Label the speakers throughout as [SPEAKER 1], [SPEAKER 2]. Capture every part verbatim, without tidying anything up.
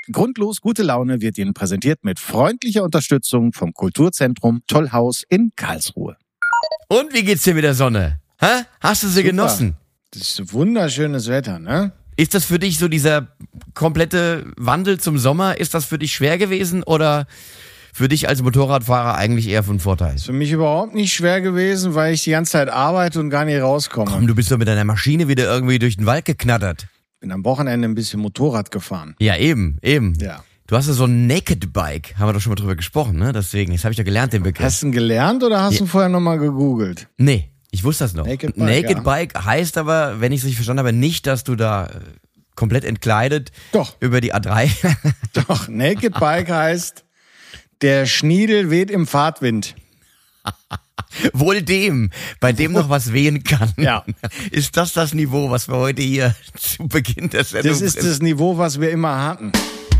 [SPEAKER 1] Grundlos gute Laune wird Ihnen präsentiert mit freundlicher Unterstützung vom Kulturzentrum Tollhaus in Karlsruhe.
[SPEAKER 2] Und wie geht's dir mit der Sonne? Hä? Hast du sie
[SPEAKER 1] Super.
[SPEAKER 2] genossen?
[SPEAKER 1] Das ist wunderschönes Wetter, ne?
[SPEAKER 2] Ist das für dich so dieser komplette Wandel zum Sommer, ist das für dich schwer gewesen oder für dich als Motorradfahrer eigentlich eher von Vorteil?
[SPEAKER 1] Ist für mich überhaupt nicht schwer gewesen, weil ich die ganze Zeit arbeite und gar nicht rauskomme.
[SPEAKER 2] Komm, du bist doch mit deiner Maschine wieder irgendwie durch den Wald geknattert.
[SPEAKER 1] Bin am Wochenende ein bisschen Motorrad gefahren.
[SPEAKER 2] Ja, eben, eben.
[SPEAKER 1] Ja.
[SPEAKER 2] Du hast ja so ein Naked Bike, haben wir doch schon mal drüber gesprochen, ne? Deswegen, das habe ich ja gelernt, den Begriff.
[SPEAKER 1] Hast du ihn gelernt oder hast
[SPEAKER 2] Ja.
[SPEAKER 1] du vorher nochmal gegoogelt?
[SPEAKER 2] Nee, ich wusste das noch.
[SPEAKER 1] Naked Bike,
[SPEAKER 2] Naked
[SPEAKER 1] ja.
[SPEAKER 2] Bike heißt aber, wenn ich es richtig verstanden habe, nicht, dass du da äh, komplett entkleidet
[SPEAKER 1] Doch.
[SPEAKER 2] über die A drei.
[SPEAKER 1] Doch, Naked Bike heißt, der Schniedel weht im Fahrtwind.
[SPEAKER 2] Wohl dem, bei dem noch was wehen kann.
[SPEAKER 1] Ja.
[SPEAKER 2] Ist das das Niveau, was wir heute hier zu Beginn der Sendung
[SPEAKER 1] Das ist das Niveau, was wir immer hatten.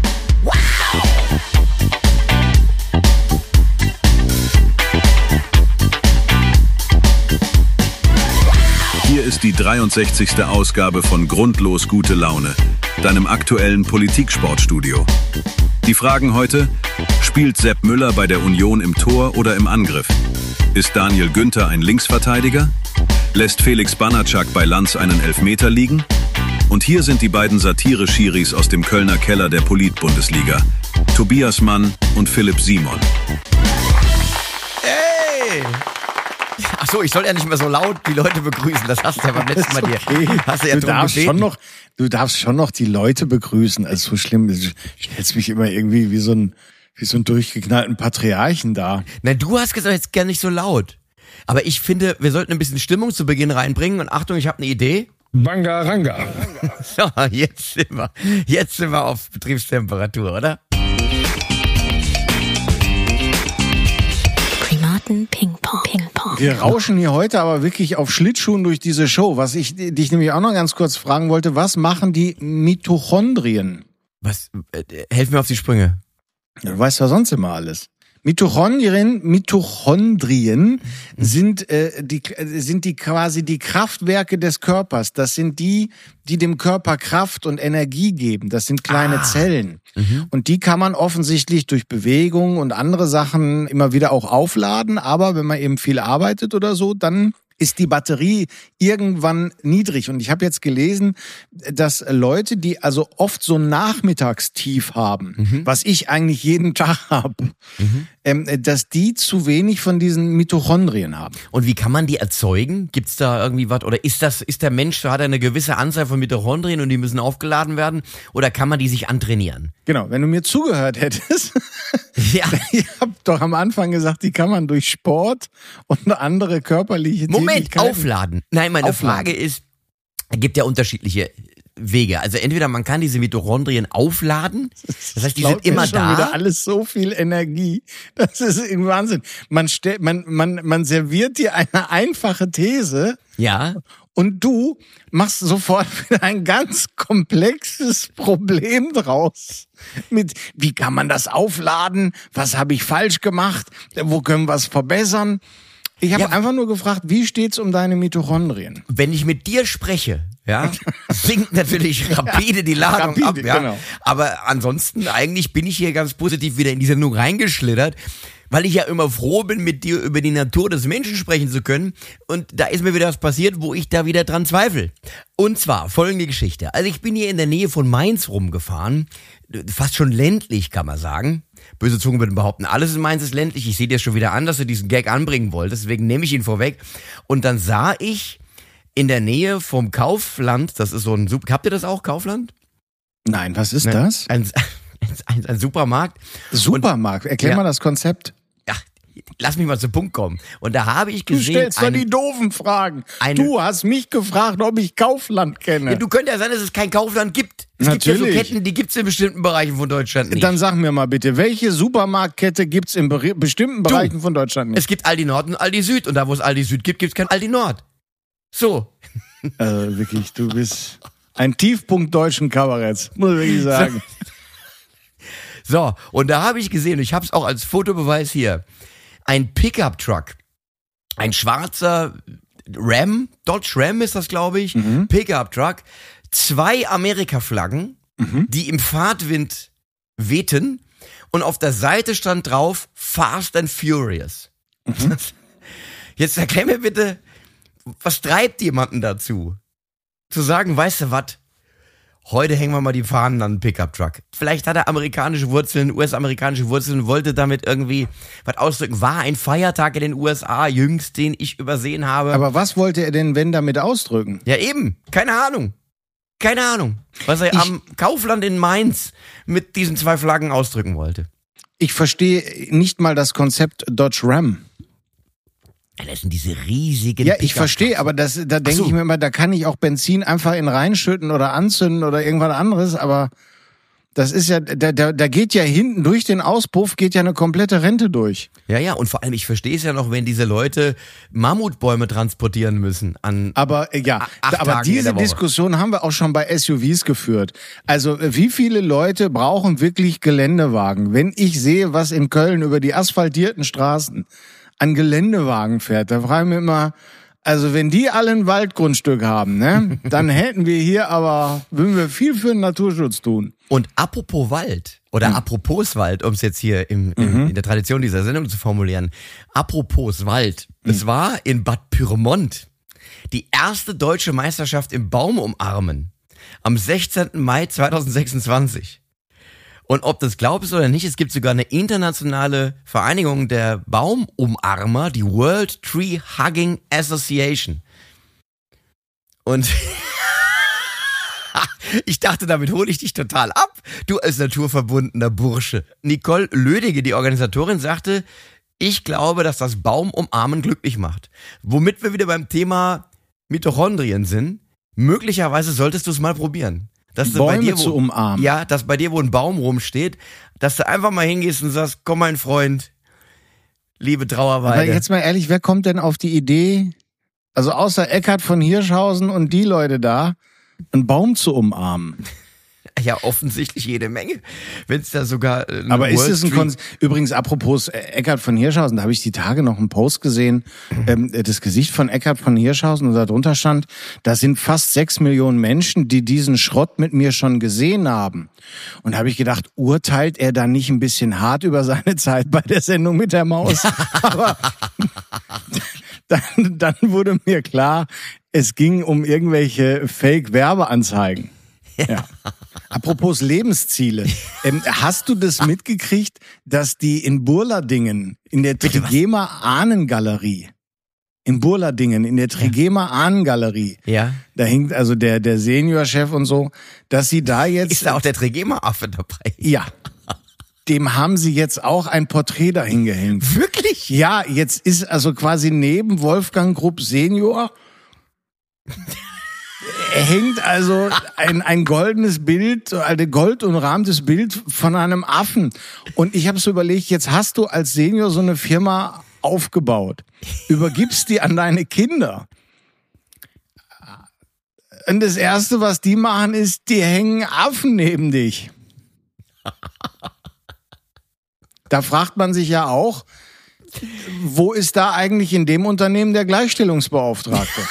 [SPEAKER 3] Hier ist die dreiundsechzigste Ausgabe von Grundlos gute Laune, deinem aktuellen Politik-Sportstudio. Die Fragen heute: Spielt Sepp Müller bei der Union im Tor oder im Angriff? Ist Daniel Günther ein Linksverteidiger? Lässt Felix Banatschak bei Lanz einen Elfmeter liegen? Und hier sind die beiden Satire-Schiris aus dem Kölner Keller der Polit-Bundesliga: Tobias Mann und Philipp Simon.
[SPEAKER 2] Hey! Ach so, ich soll ja nicht mehr so laut die Leute begrüßen. Das hast du ja beim letzten Mal dir.
[SPEAKER 1] Okay.
[SPEAKER 2] Hast du ja
[SPEAKER 1] du,
[SPEAKER 2] drum
[SPEAKER 1] darfst
[SPEAKER 2] gebeten.
[SPEAKER 1] schon noch, du darfst schon noch die Leute begrüßen. Also so schlimm, du stellst mich immer irgendwie wie so ein, wie so ein durchgeknallten Patriarchen da.
[SPEAKER 2] Nein, du hast gesagt, jetzt gar nicht so laut. Aber ich finde, wir sollten ein bisschen Stimmung zu Beginn reinbringen. Und Achtung, ich habe eine Idee.
[SPEAKER 4] Bangaranga.
[SPEAKER 2] So, jetzt sind wir, jetzt sind wir auf Betriebstemperatur, oder?
[SPEAKER 5] Primaten Ping-Pong. Ping-Pong.
[SPEAKER 1] Wir rauschen hier heute aber wirklich auf Schlittschuhen durch diese Show. Was ich dich nämlich auch noch ganz kurz fragen wollte, was machen die Mitochondrien?
[SPEAKER 2] Was? Äh, helf mir auf die Sprünge.
[SPEAKER 1] Du weißt ja sonst immer alles. Mitochondrien, Mitochondrien sind äh, die sind die quasi die Kraftwerke des Körpers. Das sind die, die dem Körper Kraft und Energie geben. Das sind kleine
[SPEAKER 2] Ah.
[SPEAKER 1] Zellen.
[SPEAKER 2] Mhm.
[SPEAKER 1] Und die kann man offensichtlich durch Bewegung und andere Sachen immer wieder auch aufladen. Aber wenn man eben viel arbeitet oder so, dann ist die Batterie irgendwann niedrig. Und ich habe jetzt gelesen, dass Leute, die also oft so ein Nachmittagstief haben,
[SPEAKER 2] Mhm.
[SPEAKER 1] was ich eigentlich jeden Tag habe,
[SPEAKER 2] Mhm.
[SPEAKER 1] ähm, dass die zu wenig von diesen Mitochondrien haben.
[SPEAKER 2] Und wie kann man die erzeugen? Gibt's da irgendwie was? Oder ist das, ist der Mensch, hat er eine gewisse Anzahl von Mitochondrien und die müssen aufgeladen werden? Oder kann man die sich antrainieren?
[SPEAKER 1] Genau, wenn du mir zugehört hättest,
[SPEAKER 2] Ja.
[SPEAKER 1] ich habe doch am Anfang gesagt, die kann man durch Sport und andere körperliche
[SPEAKER 2] Moment,
[SPEAKER 1] Tätigkeiten...
[SPEAKER 2] aufladen. Nein, meine
[SPEAKER 1] Aufladen.
[SPEAKER 2] Frage ist, es gibt ja unterschiedliche Wege. Also entweder man kann diese Mitochondrien aufladen, das heißt, die
[SPEAKER 1] Klaut
[SPEAKER 2] sind immer
[SPEAKER 1] mir schon
[SPEAKER 2] da.
[SPEAKER 1] wieder alles so viel Energie. Das ist irgendwie Wahnsinn. Man stellt, man, man, man serviert dir eine einfache These
[SPEAKER 2] Ja.
[SPEAKER 1] und du machst sofort wieder ein ganz komplexes Problem draus. Mit, wie kann man das aufladen? Was habe ich falsch gemacht? Wo können wir es verbessern? Ich habe
[SPEAKER 2] Ja.
[SPEAKER 1] einfach nur gefragt, wie steht's um deine Mitochondrien?
[SPEAKER 2] Wenn ich mit dir spreche, ja, sinkt natürlich rapide die Ladung
[SPEAKER 1] rapide,
[SPEAKER 2] ab, ja.
[SPEAKER 1] genau.
[SPEAKER 2] Aber ansonsten eigentlich bin ich hier ganz positiv wieder in die Sendung reingeschlittert, weil ich ja immer froh bin, mit dir über die Natur des Menschen sprechen zu können. Und da ist mir wieder was passiert, wo ich da wieder dran zweifle. Und zwar folgende Geschichte. Also ich bin hier in der Nähe von Mainz rumgefahren, fast schon ländlich, kann man sagen. Böse Zungen würden behaupten, alles in Mainz ist ländlich. Ich sehe dir schon wieder an, dass du diesen Gag anbringen wolltest, deswegen nehme ich ihn vorweg. Und dann sah ich in der Nähe vom Kaufland, das ist so ein, Sup- habt ihr das auch, Kaufland?
[SPEAKER 1] Nein, was ist
[SPEAKER 2] Ne?
[SPEAKER 1] das?
[SPEAKER 2] Ein, ein, ein Supermarkt.
[SPEAKER 1] Supermarkt. Erklär
[SPEAKER 2] Ja.
[SPEAKER 1] mal das Konzept.
[SPEAKER 2] Ja, lass mich mal zum Punkt kommen. Und da habe ich
[SPEAKER 1] Du
[SPEAKER 2] gesehen,
[SPEAKER 1] stellst doch
[SPEAKER 2] eine-
[SPEAKER 1] die doofen Fragen.
[SPEAKER 2] eine-
[SPEAKER 1] Du hast mich gefragt, ob ich Kaufland kenne.
[SPEAKER 2] ja, du könnte ja sein, dass es kein Kaufland gibt. Es gibt ja
[SPEAKER 1] Natürlich.
[SPEAKER 2] so Ketten, die gibt's in bestimmten Bereichen von Deutschland nicht.
[SPEAKER 1] Dann sag mir mal bitte, welche Supermarktkette gibt's in beri- bestimmten Bereichen von Deutschland nicht?
[SPEAKER 2] Es gibt Aldi Nord und Aldi Süd. Und da, wo es Aldi Süd gibt, gibt's kein Aldi Nord. So.
[SPEAKER 1] Also wirklich, du bist ein Tiefpunkt deutschen Kabaretts, muss ich wirklich sagen.
[SPEAKER 2] So, und da habe ich gesehen, ich habe es auch als Fotobeweis hier, ein Pickup-Truck, ein schwarzer Ram, Dodge Ram ist das, glaube ich,
[SPEAKER 1] Mhm.
[SPEAKER 2] Pickup-Truck, zwei Amerika-Flaggen,
[SPEAKER 1] Mhm.
[SPEAKER 2] die im Fahrtwind wehten und auf der Seite stand drauf Fast and Furious. Mhm. Jetzt erklär mir bitte, was treibt jemanden dazu? Zu sagen, weißt du was? Heute hängen wir mal die Fahnen an den Pickup-Truck. Vielleicht hat er amerikanische Wurzeln, U S-amerikanische Wurzeln, wollte damit irgendwie was ausdrücken. War ein Feiertag in den U S A jüngst, den ich übersehen habe.
[SPEAKER 1] Aber was wollte er denn, wenn, damit ausdrücken?
[SPEAKER 2] Ja eben, keine Ahnung. Keine Ahnung, was er ich, am Kaufland in Mainz mit diesen zwei Flaggen ausdrücken wollte.
[SPEAKER 1] Ich verstehe nicht mal das Konzept Dodge Ram.
[SPEAKER 2] Ja, das sind diese riesigen
[SPEAKER 1] Ja, ich verstehe, aber das, da denke so. ich mir immer, da kann ich auch Benzin einfach in reinschütten oder anzünden oder irgendwas anderes, aber das ist ja, da, da, da geht ja hinten durch den Auspuff geht ja eine komplette Rente durch.
[SPEAKER 2] Ja, ja, und vor allem, ich verstehe es ja noch, wenn diese Leute Mammutbäume transportieren müssen an
[SPEAKER 1] Aber ja,
[SPEAKER 2] acht
[SPEAKER 1] aber
[SPEAKER 2] Tagen in
[SPEAKER 1] diese
[SPEAKER 2] der Woche.
[SPEAKER 1] Diskussion haben wir auch schon bei S U Vs geführt. Also wie viele Leute brauchen wirklich Geländewagen? Wenn ich sehe, was in Köln über die asphaltierten Straßen an Geländewagen fährt, da frage ich mich immer, also wenn die alle ein Waldgrundstück haben, ne, dann hätten wir hier aber, würden wir viel für den Naturschutz tun.
[SPEAKER 2] Und apropos Wald, oder mhm. apropos Wald, um es jetzt hier im, im, mhm. in der Tradition dieser Sendung zu formulieren, apropos Wald, mhm. es war in Bad Pyrmont die erste deutsche Meisterschaft im Baumumarmen am sechzehnten Mai zweitausendsechsundzwanzig. Und ob das glaubst oder nicht, es gibt sogar eine internationale Vereinigung der Baumumarmer, die World Tree Hugging Association. Und ich dachte, damit hole ich dich total ab, du als naturverbundener Bursche. Nicole Lödige, die Organisatorin, sagte, ich glaube, dass das Baumumarmen glücklich macht. Womit wir wieder beim Thema Mitochondrien sind. Möglicherweise solltest du es mal probieren. Dass du
[SPEAKER 1] Bäume
[SPEAKER 2] bei dir, wo,
[SPEAKER 1] zu umarmen.
[SPEAKER 2] Ja, dass bei dir, wo ein Baum rumsteht, dass du einfach mal hingehst und sagst, komm mein Freund, liebe Trauerweide.
[SPEAKER 1] Aber jetzt mal ehrlich, wer kommt denn auf die Idee, also außer Eckhard von Hirschhausen und die Leute da, einen Baum zu umarmen?
[SPEAKER 2] Ja, offensichtlich jede Menge. Wenn es da sogar äh,
[SPEAKER 1] Aber ist es ein Kon- Übrigens, apropos Eckhard von Hirschhausen, da habe ich die Tage noch einen Post gesehen, ähm, das Gesicht von Eckhard von Hirschhausen, und da drunter stand, da sind fast sechs Millionen Menschen, die diesen Schrott mit mir schon gesehen haben. Und da habe ich gedacht, urteilt er da nicht ein bisschen hart über seine Zeit bei der Sendung mit der Maus? Aber dann, dann wurde mir klar, es ging um irgendwelche Fake-Werbeanzeigen. Ja. Apropos Lebensziele. Ähm, hast du das mitgekriegt, dass die in Burladingen, in der Trigema Ahnengalerie, in Burladingen, in der Trigema Ahnengalerie,
[SPEAKER 2] ja.
[SPEAKER 1] da hinkt also der, der Seniorchef und so, dass sie da jetzt...
[SPEAKER 2] Ist da auch der Trigema-Affe dabei?
[SPEAKER 1] Ja. Dem haben sie jetzt auch ein Porträt dahin gehängt.
[SPEAKER 2] Wirklich?
[SPEAKER 1] Ja, jetzt ist also quasi neben Wolfgang Grupp Senior... hängt also ein, ein goldenes Bild, ein goldumrahmtes Bild von einem Affen. Und ich habe so überlegt, jetzt hast du als Senior so eine Firma aufgebaut, übergibst die an deine Kinder. Und das Erste, was die machen, ist, die hängen Affen neben dich. Da fragt man sich ja auch, wo ist da eigentlich in dem Unternehmen der Gleichstellungsbeauftragte?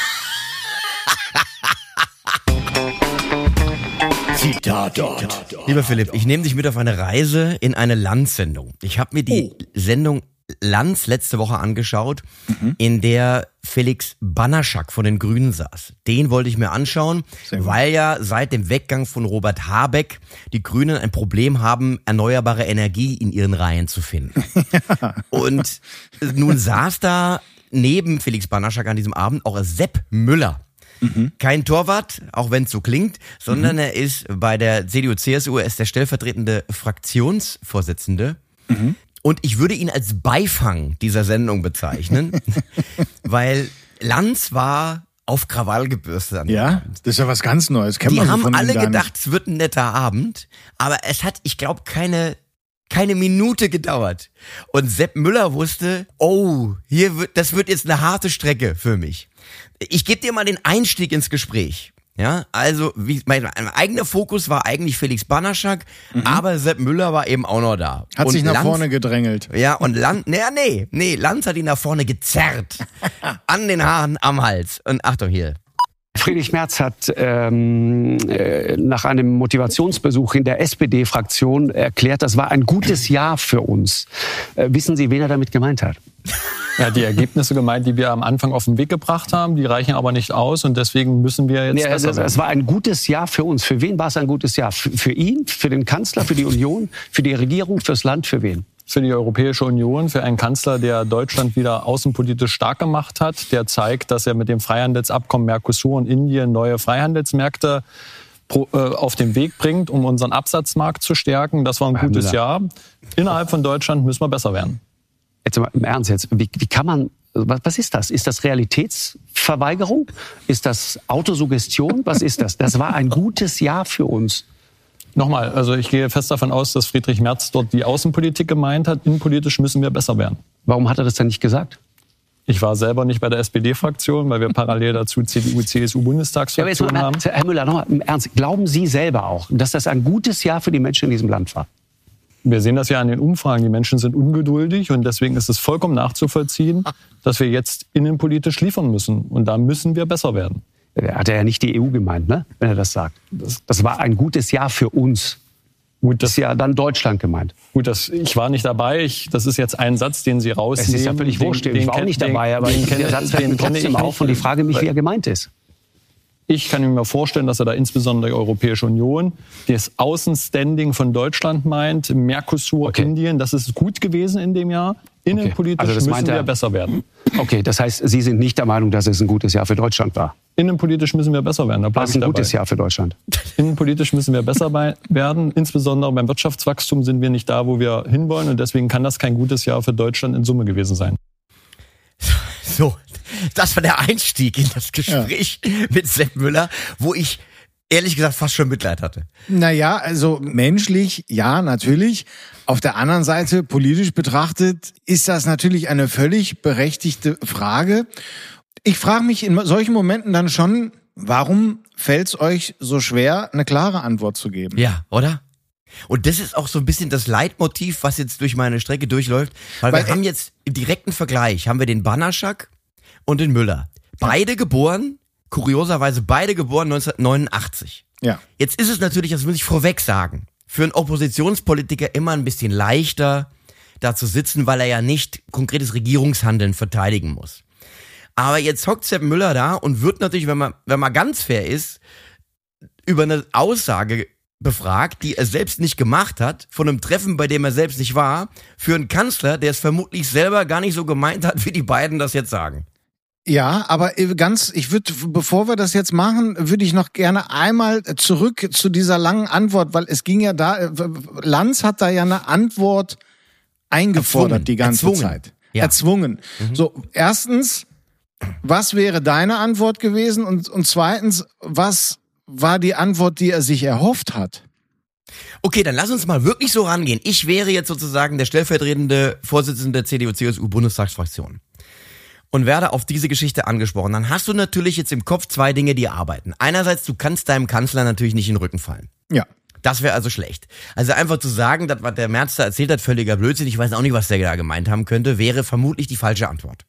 [SPEAKER 2] Zitat dort. Lieber Philipp, ich nehme dich mit auf eine Reise in eine Lanz-Sendung. Ich habe mir die oh. Sendung Lanz letzte Woche angeschaut, mhm. in der Felix Banaschak von den Grünen saß. Den wollte ich mir anschauen, weil ja seit dem Weggang von Robert Habeck die Grünen ein Problem haben, erneuerbare Energie in ihren Reihen zu finden. Ja. Und nun saß da neben Felix Banaschak an diesem Abend auch Sepp Müller. Mhm. Kein Torwart, auch wenn es so klingt, sondern mhm. er ist bei der C D U C S U, er ist der stellvertretende Fraktionsvorsitzende. Mhm. Und ich würde ihn als Beifang dieser Sendung bezeichnen, weil Lanz war auf Krawall gebürstet.
[SPEAKER 1] Ja, das ist ja was ganz Neues. Kennt
[SPEAKER 2] Die
[SPEAKER 1] man so
[SPEAKER 2] haben
[SPEAKER 1] von
[SPEAKER 2] alle
[SPEAKER 1] gar
[SPEAKER 2] gedacht,
[SPEAKER 1] nicht.
[SPEAKER 2] Es wird ein netter Abend, aber es hat, ich glaube, keine... keine Minute gedauert. Und Sepp Müller wusste, oh, hier wird, das wird jetzt eine harte Strecke für mich. Ich gebe dir mal den Einstieg ins Gespräch. Ja, also wie, mein, mein eigener Fokus war eigentlich Felix Banaschak, mhm. aber Sepp Müller war eben auch noch da.
[SPEAKER 1] Hat
[SPEAKER 2] und
[SPEAKER 1] sich nach
[SPEAKER 2] Lanz,
[SPEAKER 1] vorne gedrängelt.
[SPEAKER 2] Ja, und Lanz, nee, nee, nee, Lanz hat ihn nach vorne gezerrt. An den Haaren am Hals. Und Achtung hier.
[SPEAKER 4] Friedrich Merz hat ähm, äh, nach einem Motivationsbesuch in der S P D-Fraktion erklärt, das war ein gutes Jahr für uns. Äh, wissen Sie, wen er damit gemeint hat?
[SPEAKER 6] Ja, die Ergebnisse gemeint, die wir am Anfang auf den Weg gebracht haben, die reichen aber nicht aus und deswegen müssen wir jetzt...
[SPEAKER 4] Nee, es, es war ein gutes Jahr für uns. Für wen war es ein gutes Jahr? Für, für ihn, für den Kanzler, für die Union, für die Regierung, fürs Land, für wen?
[SPEAKER 6] Für die Europäische Union, für einen Kanzler, der Deutschland wieder außenpolitisch stark gemacht hat, der zeigt, dass er mit dem Freihandelsabkommen Mercosur und Indien neue Freihandelsmärkte pro, äh, auf den Weg bringt, um unseren Absatzmarkt zu stärken. Das war ein gutes Jahr. Innerhalb von Deutschland müssen wir besser werden.
[SPEAKER 4] Jetzt mal im Ernst jetzt, wie, wie kann man, was, was ist das? Ist das Realitätsverweigerung? Ist das Autosuggestion? Was ist das? Das war ein gutes Jahr für uns.
[SPEAKER 6] Nochmal, also ich gehe fest davon aus, dass Friedrich Merz dort die Außenpolitik gemeint hat. Innenpolitisch müssen wir besser werden.
[SPEAKER 4] Warum hat er das denn nicht gesagt?
[SPEAKER 6] Ich war selber nicht bei der S P D-Fraktion, weil wir parallel dazu C D U, C S U-Bundestagsfraktion
[SPEAKER 4] ja,
[SPEAKER 6] haben.
[SPEAKER 4] Herr Müller, nochmal im Ernst, glauben Sie selber auch, dass das ein gutes Jahr für die Menschen in diesem Land war?
[SPEAKER 6] Wir sehen das ja an den Umfragen. Die Menschen sind ungeduldig und deswegen ist es vollkommen nachzuvollziehen, dass wir jetzt innenpolitisch liefern müssen. Und da müssen wir besser werden.
[SPEAKER 4] Hat er ja nicht die E U gemeint, ne? Wenn er das sagt. Das, das war ein gutes Jahr für uns. Gut, das ist ja dann Deutschland gemeint.
[SPEAKER 6] Gut, das, ich war nicht dabei. Ich, das ist jetzt ein Satz, den Sie rausnehmen.
[SPEAKER 4] Es ist ja völlig wurscht. Ich war auch nicht dabei, aber
[SPEAKER 6] den,
[SPEAKER 4] der Satz fällt mir trotzdem auf und ich frage mich, wie er gemeint ist.
[SPEAKER 6] Ich kann mir vorstellen, dass er da insbesondere die Europäische Union, das Außenstanding von Deutschland meint, Mercosur, okay. Indien, das ist gut gewesen in dem Jahr. Innenpolitisch
[SPEAKER 4] okay. also
[SPEAKER 6] müssen wir besser werden.
[SPEAKER 4] Okay, das heißt, Sie sind nicht der Meinung, dass es ein gutes Jahr für Deutschland war?
[SPEAKER 6] Innenpolitisch müssen wir besser werden. Da
[SPEAKER 4] war es ein gutes Jahr für Deutschland?
[SPEAKER 6] Innenpolitisch müssen wir besser werden. Insbesondere beim Wirtschaftswachstum sind wir nicht da, wo wir hinwollen. Und deswegen kann das kein gutes Jahr für Deutschland in Summe gewesen sein.
[SPEAKER 2] So, das war der Einstieg in das Gespräch ja. mit Sepp Müller, wo ich ehrlich gesagt fast schon Mitleid hatte.
[SPEAKER 1] Naja, also menschlich, ja, natürlich. Auf der anderen Seite, politisch betrachtet, ist das natürlich eine völlig berechtigte Frage. Ich frage mich in solchen Momenten dann schon, warum fällt es euch so schwer, eine klare Antwort zu geben?
[SPEAKER 2] Ja, oder? Und das ist auch so ein bisschen das Leitmotiv, was jetzt durch meine Strecke durchläuft. Weil, weil wir haben jetzt im direkten Vergleich, haben wir den Banaschak und den Müller. Beide geboren, kurioserweise beide geboren neunzehnhundertneunundachtzig.
[SPEAKER 1] Ja.
[SPEAKER 2] Jetzt ist es natürlich, das muss ich vorweg sagen, für einen Oppositionspolitiker immer ein bisschen leichter, da zu sitzen, weil er ja nicht konkretes Regierungshandeln verteidigen muss. Aber jetzt hockt Sepp Müller da und wird natürlich, wenn man, wenn man ganz fair ist, über eine Aussage befragt, die er selbst nicht gemacht hat, von einem Treffen, bei dem er selbst nicht war, für einen Kanzler, der es vermutlich selber gar nicht so gemeint hat, wie die beiden das jetzt sagen.
[SPEAKER 1] Ja, aber ganz, ich würde, bevor wir das jetzt machen, würde ich noch gerne einmal zurück zu dieser langen Antwort, weil es ging ja da, Lanz hat da ja eine Antwort eingefordert Erzwungen. die ganze
[SPEAKER 2] Erzwungen.
[SPEAKER 1] Zeit.
[SPEAKER 2] Ja.
[SPEAKER 1] Erzwungen. Mhm. So, erstens, was wäre deine Antwort gewesen? Und, und zweitens, was war die Antwort, die er sich erhofft hat?
[SPEAKER 2] Okay, dann lass uns mal wirklich so rangehen. Ich wäre jetzt sozusagen der stellvertretende Vorsitzende der C D U C S U-Bundestagsfraktion und werde auf diese Geschichte angesprochen. Dann hast du natürlich jetzt im Kopf zwei Dinge, die arbeiten. Einerseits, du kannst deinem Kanzler natürlich nicht in den Rücken fallen.
[SPEAKER 1] Ja.
[SPEAKER 2] Das wäre also schlecht. Also einfach zu sagen, das, was der Merz da erzählt hat, völliger Blödsinn, ich weiß auch nicht, was der da gemeint haben könnte, wäre vermutlich die falsche Antwort.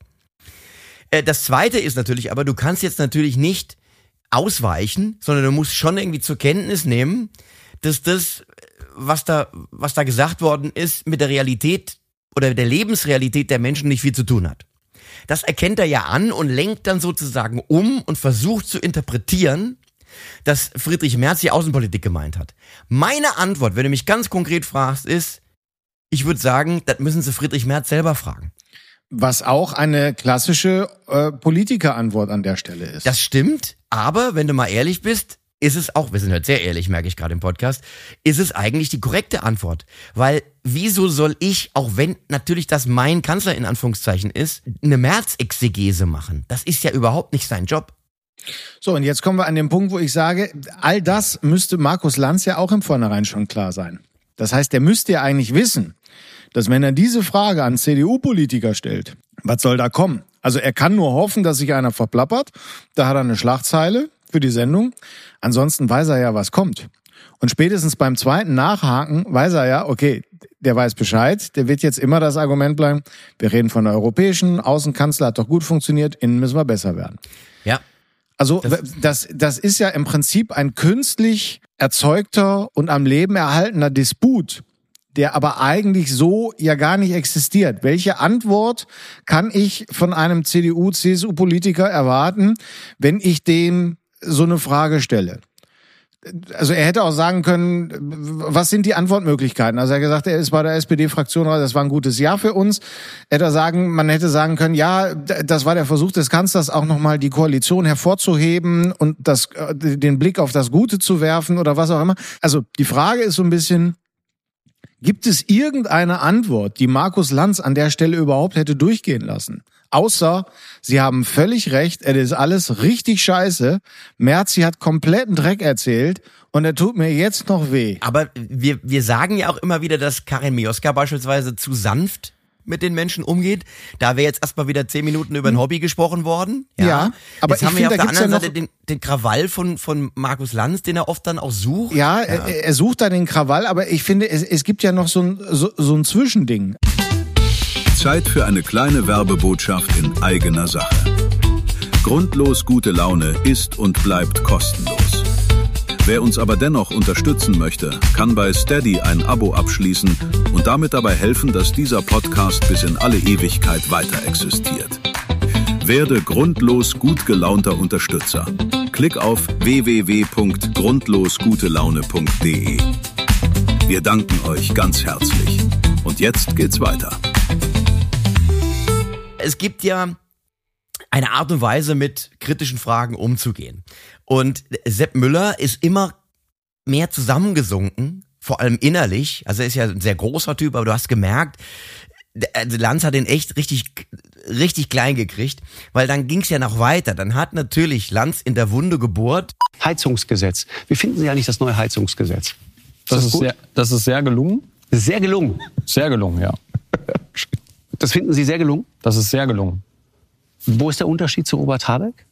[SPEAKER 2] Äh, das Zweite ist natürlich, aber du kannst jetzt natürlich nicht ausweichen, sondern du musst schon irgendwie zur Kenntnis nehmen, dass das, was da, was da gesagt worden ist, mit der Realität oder der Lebensrealität der Menschen nicht viel zu tun hat. Das erkennt er ja an und lenkt dann sozusagen um und versucht zu interpretieren, dass Friedrich Merz die Außenpolitik gemeint hat. Meine Antwort, wenn du mich ganz konkret fragst, ist, ich würde sagen, das müssen Sie Friedrich Merz selber fragen.
[SPEAKER 1] Was auch eine klassische äh, Politikerantwort an der Stelle ist.
[SPEAKER 2] Das stimmt, aber wenn du mal ehrlich bist, ist es auch, wir sind halt sehr ehrlich, merke ich gerade im Podcast, ist es eigentlich die korrekte Antwort. Weil wieso soll ich, auch wenn natürlich das mein Kanzler in Anführungszeichen ist, eine Merz-Exegese machen? Das ist ja überhaupt nicht sein Job.
[SPEAKER 1] So, und jetzt kommen wir an den Punkt, wo ich sage, all das müsste Markus Lanz ja auch im Vornherein schon klar sein. Das heißt, der müsste ja eigentlich wissen, dass wenn er diese Frage an C D U-Politiker stellt, was soll da kommen? Also er kann nur hoffen, dass sich einer verplappert, da hat er eine Schlagzeile für die Sendung. Ansonsten weiß er ja, was kommt. Und spätestens beim zweiten Nachhaken weiß er ja, okay, der weiß Bescheid, der wird jetzt immer das Argument bleiben, wir reden von der europäischen, Außenkanzler hat doch gut funktioniert, innen müssen wir besser werden.
[SPEAKER 2] Ja.
[SPEAKER 1] Also
[SPEAKER 2] Das-
[SPEAKER 1] das, das ist ja im Prinzip ein künstlich erzeugter und am Leben erhaltener Disput, der aber eigentlich so ja gar nicht existiert. Welche Antwort kann ich von einem C D U, C S U-Politiker erwarten, wenn ich dem so eine Frage stelle? Also er hätte auch sagen können, was sind die Antwortmöglichkeiten? Also er hat gesagt, er ist bei der S P D-Fraktion, das war ein gutes Jahr für uns. Er hätte sagen, man hätte sagen können, ja, das war der Versuch des Kanzlers, auch nochmal die Koalition hervorzuheben und das, den Blick auf das Gute zu werfen oder was auch immer. Also die Frage ist so ein bisschen, gibt es irgendeine Antwort, die Markus Lanz an der Stelle überhaupt hätte durchgehen lassen? Außer, Sie haben völlig recht, es ist alles richtig scheiße. Merzi hat kompletten Dreck erzählt und er tut mir jetzt noch weh.
[SPEAKER 2] Aber wir, wir sagen ja auch immer wieder, dass Karin Mioska beispielsweise zu sanft mit den Menschen umgeht. Da wäre jetzt erstmal wieder zehn Minuten über ein Hobby gesprochen worden.
[SPEAKER 1] Ja, aber
[SPEAKER 2] jetzt
[SPEAKER 1] ich
[SPEAKER 2] haben wir
[SPEAKER 1] finde,
[SPEAKER 2] auf
[SPEAKER 1] da
[SPEAKER 2] der
[SPEAKER 1] gibt's ja
[SPEAKER 2] anderen
[SPEAKER 1] noch-
[SPEAKER 2] Seite den, den Krawall von, von Markus Lanz, den er oft dann auch sucht.
[SPEAKER 1] Ja, Er, er sucht da den Krawall, aber ich finde, es, es gibt ja noch so ein, so, so ein Zwischending.
[SPEAKER 3] Zeit für eine kleine Werbebotschaft in eigener Sache. Grundlos gute Laune ist und bleibt kostenlos. Wer uns aber dennoch unterstützen möchte, kann bei Steady ein Abo abschließen und damit dabei helfen, dass dieser Podcast bis in alle Ewigkeit weiter existiert. Werde grundlos gut gelaunter Unterstützer. Klick auf w w w punkt grundlosgutelaune punkt d e. Wir danken euch ganz herzlich. Und jetzt geht's weiter.
[SPEAKER 2] Es gibt ja eine Art und Weise, mit kritischen Fragen umzugehen. Und Sepp Müller ist immer mehr zusammengesunken, vor allem innerlich. Also er ist ja ein sehr großer Typ, aber du hast gemerkt, Lanz hat ihn echt richtig, richtig klein gekriegt, weil dann ging es ja noch weiter. Dann hat natürlich Lanz in der Wunde gebohrt.
[SPEAKER 4] Heizungsgesetz. Wie finden Sie eigentlich das neue Heizungsgesetz?
[SPEAKER 6] Das ist,
[SPEAKER 4] gut?
[SPEAKER 6] sehr, das ist sehr gelungen.
[SPEAKER 4] Sehr gelungen.
[SPEAKER 6] Sehr gelungen, ja.
[SPEAKER 4] Das finden Sie sehr gelungen?
[SPEAKER 6] Das ist sehr gelungen.
[SPEAKER 4] Wo ist der Unterschied zu Robert Habeck?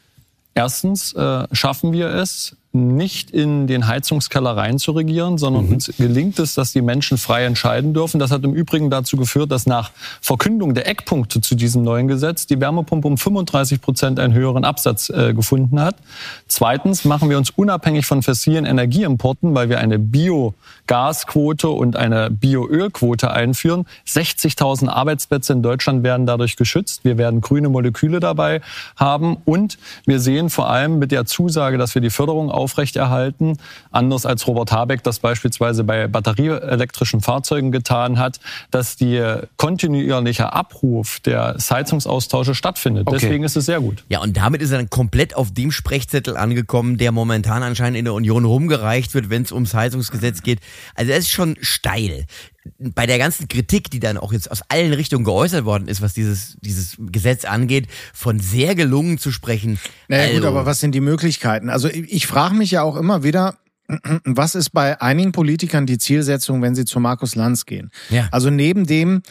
[SPEAKER 6] Erstens äh, schaffen wir es, nicht in den Heizungskeller rein zu regieren, sondern
[SPEAKER 4] Mhm.
[SPEAKER 6] uns gelingt es, dass die Menschen frei entscheiden dürfen. Das hat im Übrigen dazu geführt, dass nach Verkündung der Eckpunkte zu diesem neuen Gesetz die Wärmepumpe um fünfunddreißig Prozent einen höheren Absatz äh, gefunden hat. Zweitens machen wir uns unabhängig von fossilen Energieimporten, weil wir eine Biogasquote und eine Bioölquote einführen. sechzigtausend Arbeitsplätze in Deutschland werden dadurch geschützt. Wir werden grüne Moleküle dabei haben und wir sehen vor allem mit der Zusage, dass wir die Förderung aufrechterhalten, anders als Robert Habeck das beispielsweise bei batterieelektrischen Fahrzeugen getan hat, dass die kontinuierliche Abruf des Heizungsaustausche stattfindet.
[SPEAKER 4] Okay.
[SPEAKER 6] Deswegen ist es sehr gut.
[SPEAKER 2] Ja, und damit ist er dann komplett auf dem Sprechzettel angekommen, der momentan anscheinend in der Union rumgereicht wird, wenn es ums Heizungsgesetz geht. Also er ist schon steil. Bei der ganzen Kritik, die dann auch jetzt aus allen Richtungen geäußert worden ist, was dieses, dieses Gesetz angeht, von sehr gelungen zu sprechen.
[SPEAKER 1] Naja gut,
[SPEAKER 2] also,
[SPEAKER 1] aber was sind die Möglichkeiten? Also ich, ich frage mich ja auch immer wieder, was ist bei einigen Politikern die Zielsetzung, wenn sie zu Markus Lanz gehen?
[SPEAKER 2] Ja.
[SPEAKER 1] Also neben dem,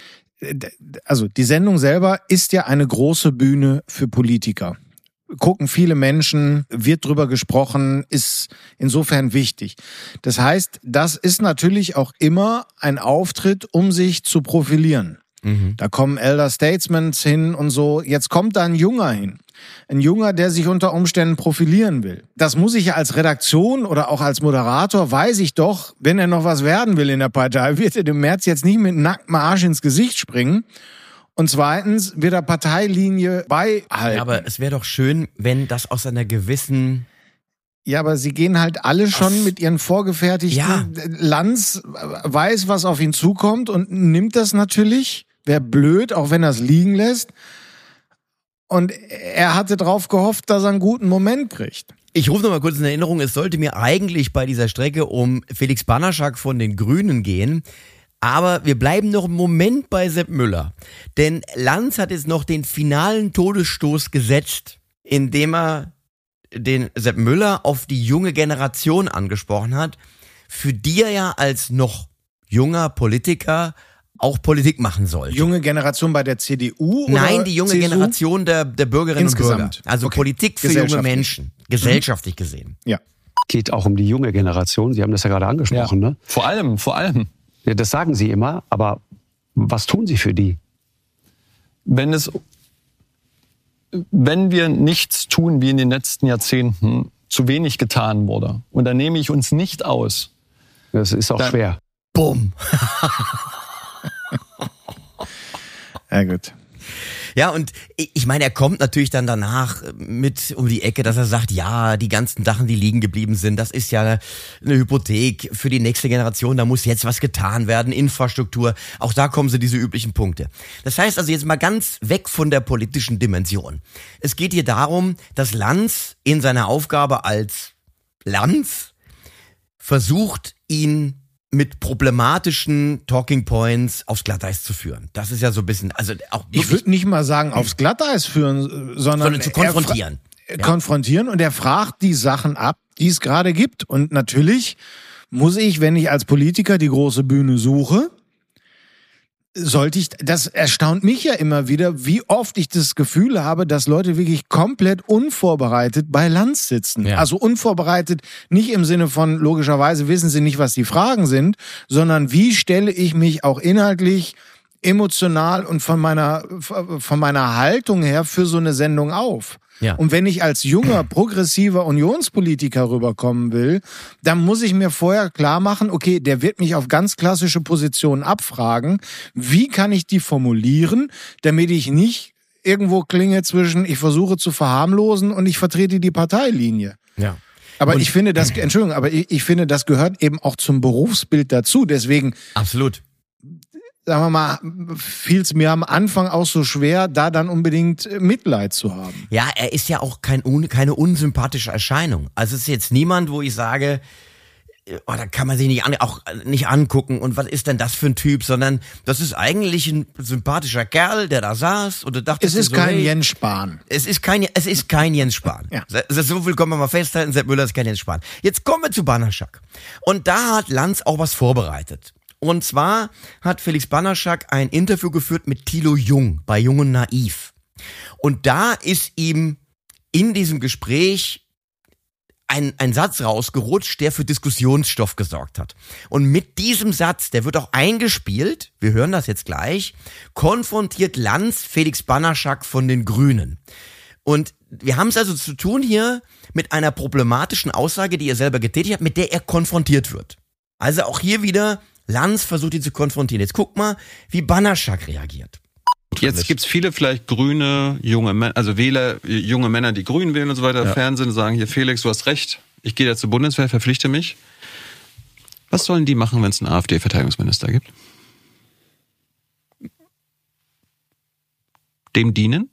[SPEAKER 1] also die Sendung selber ist ja eine große Bühne für Politiker. Gucken viele Menschen, wird drüber gesprochen, ist insofern wichtig. Das heißt, das ist natürlich auch immer ein Auftritt, um sich zu profilieren.
[SPEAKER 2] Mhm.
[SPEAKER 1] Da kommen Elder Statesmen hin und so. Jetzt kommt da ein Junger hin. Ein Junger, der sich unter Umständen profilieren will. Das muss ich ja als Redaktion oder auch als Moderator, weiß ich doch, wenn er noch was werden will in der Partei, wird er dem Merz jetzt nicht mit nacktem Arsch ins Gesicht springen. Und zweitens wird er Parteilinie beibehalten.
[SPEAKER 2] Ja, aber es wäre doch schön, wenn das aus einer gewissen...
[SPEAKER 1] Ja, aber sie gehen halt alle schon
[SPEAKER 2] Ach.
[SPEAKER 1] mit ihren vorgefertigten...
[SPEAKER 2] Ja.
[SPEAKER 1] Lanz weiß, was auf ihn zukommt und nimmt das natürlich. Wäre blöd, auch wenn er es liegen lässt. Und er hatte drauf gehofft, dass er einen guten Moment kriegt.
[SPEAKER 2] Ich rufe noch mal kurz in Erinnerung, es sollte mir eigentlich bei dieser Strecke um Felix Banaschak von den Grünen gehen. Aber wir bleiben noch einen Moment bei Sepp Müller. Denn Lanz hat jetzt noch den finalen Todesstoß gesetzt, indem er den Sepp Müller auf die junge Generation angesprochen hat, für die er ja als noch junger Politiker auch Politik machen sollte.
[SPEAKER 1] Junge Generation bei der C D U?
[SPEAKER 2] Nein,
[SPEAKER 1] oder
[SPEAKER 2] die junge
[SPEAKER 1] C S U?
[SPEAKER 2] Generation der, der Bürgerinnen
[SPEAKER 1] Insgesamt.
[SPEAKER 2] und Bürger. Also
[SPEAKER 1] Okay.
[SPEAKER 2] Politik für junge
[SPEAKER 1] Gesellschaftlich.
[SPEAKER 2] Menschen, gesellschaftlich gesehen.
[SPEAKER 1] Ja.
[SPEAKER 4] Geht auch um die junge Generation. Sie haben das ja gerade angesprochen, ne?
[SPEAKER 6] Vor allem, vor allem.
[SPEAKER 4] Ja, das sagen Sie immer, aber was tun Sie für die?
[SPEAKER 6] Wenn es wenn wir nichts tun, wie in den letzten Jahrzehnten zu wenig getan wurde, und da nehme ich uns nicht aus.
[SPEAKER 4] Das ist auch
[SPEAKER 6] dann,
[SPEAKER 4] schwer.
[SPEAKER 2] Bumm.
[SPEAKER 1] Ja, gut.
[SPEAKER 2] Ja, und ich meine, er kommt natürlich dann danach mit um die Ecke, dass er sagt, ja, die ganzen Sachen, die liegen geblieben sind, das ist ja eine Hypothek für die nächste Generation, da muss jetzt was getan werden, Infrastruktur, auch da kommen so diese üblichen Punkte. Das heißt also jetzt mal ganz weg von der politischen Dimension. Es geht hier darum, dass Lanz in seiner Aufgabe als Lanz versucht, ihn mit problematischen Talking Points aufs Glatteis zu führen. Das ist ja so ein bisschen, also auch
[SPEAKER 1] Ich würde nicht mal sagen aufs Glatteis führen, sondern,
[SPEAKER 2] sondern zu konfrontieren.
[SPEAKER 1] Er fra- ja. Konfrontieren, und er fragt die Sachen ab, die es gerade gibt. Und natürlich muss ich, wenn ich als Politiker die große Bühne suche, sollte ich, das erstaunt mich ja immer wieder, wie oft ich das Gefühl habe, dass Leute wirklich komplett unvorbereitet bei Lanz sitzen.
[SPEAKER 2] Ja.
[SPEAKER 1] Also unvorbereitet nicht im Sinne von, logischerweise wissen sie nicht, was die Fragen sind, sondern wie stelle ich mich auch inhaltlich, emotional und von meiner, von meiner Haltung her für so eine Sendung auf.
[SPEAKER 2] Ja.
[SPEAKER 1] Und wenn ich als junger, progressiver Unionspolitiker rüberkommen will, dann muss ich mir vorher klar machen, okay, der wird mich auf ganz klassische Positionen abfragen. Wie kann ich die formulieren, damit ich nicht irgendwo klinge zwischen, ich versuche zu verharmlosen und ich vertrete die Parteilinie.
[SPEAKER 2] Ja.
[SPEAKER 1] Aber
[SPEAKER 2] Und
[SPEAKER 1] ich finde, das, Entschuldigung, aber ich, ich finde, das gehört eben auch zum Berufsbild dazu. Deswegen,
[SPEAKER 2] Absolut.
[SPEAKER 1] sagen wir mal, fiel es mir am Anfang auch so schwer, da dann unbedingt Mitleid zu haben.
[SPEAKER 2] Ja, er ist ja auch kein, keine unsympathische Erscheinung. Also es ist jetzt niemand, wo ich sage, oh, da kann man sich nicht, an, auch nicht angucken und was ist denn das für ein Typ, sondern das ist eigentlich ein sympathischer Kerl, der da saß und dachte,
[SPEAKER 1] es ist
[SPEAKER 2] so,
[SPEAKER 1] kein
[SPEAKER 2] hey,
[SPEAKER 1] Jens Spahn.
[SPEAKER 2] Es ist kein, es ist kein Jens Spahn.
[SPEAKER 1] Ja.
[SPEAKER 2] So viel können wir mal festhalten, Sepp Müller ist kein Jens Spahn. Jetzt kommen wir zu Banaschak. Und da hat Lanz auch was vorbereitet. Und zwar hat Felix Banaschak ein Interview geführt mit Thilo Jung bei Jung und Naiv. Und da ist ihm in diesem Gespräch ein, ein Satz rausgerutscht, der für Diskussionsstoff gesorgt hat. Und mit diesem Satz, der wird auch eingespielt, wir hören das jetzt gleich, konfrontiert Lanz Felix Banaschak von den Grünen. Und wir haben es also zu tun hier mit einer problematischen Aussage, die er selber getätigt hat, mit der er konfrontiert wird. Also auch hier wieder, Lanz versucht ihn zu konfrontieren. Jetzt guck mal, wie Banaschak reagiert.
[SPEAKER 7] Jetzt gibt's viele vielleicht grüne, junge Männer, also Wähler, junge Männer, die grün wählen und so weiter, ja. Fernsehen, sagen hier, Felix, du hast recht, ich gehe da zur Bundeswehr, verpflichte mich. Was sollen die machen, wenn es einen AfD-Verteidigungsminister gibt? Dem dienen?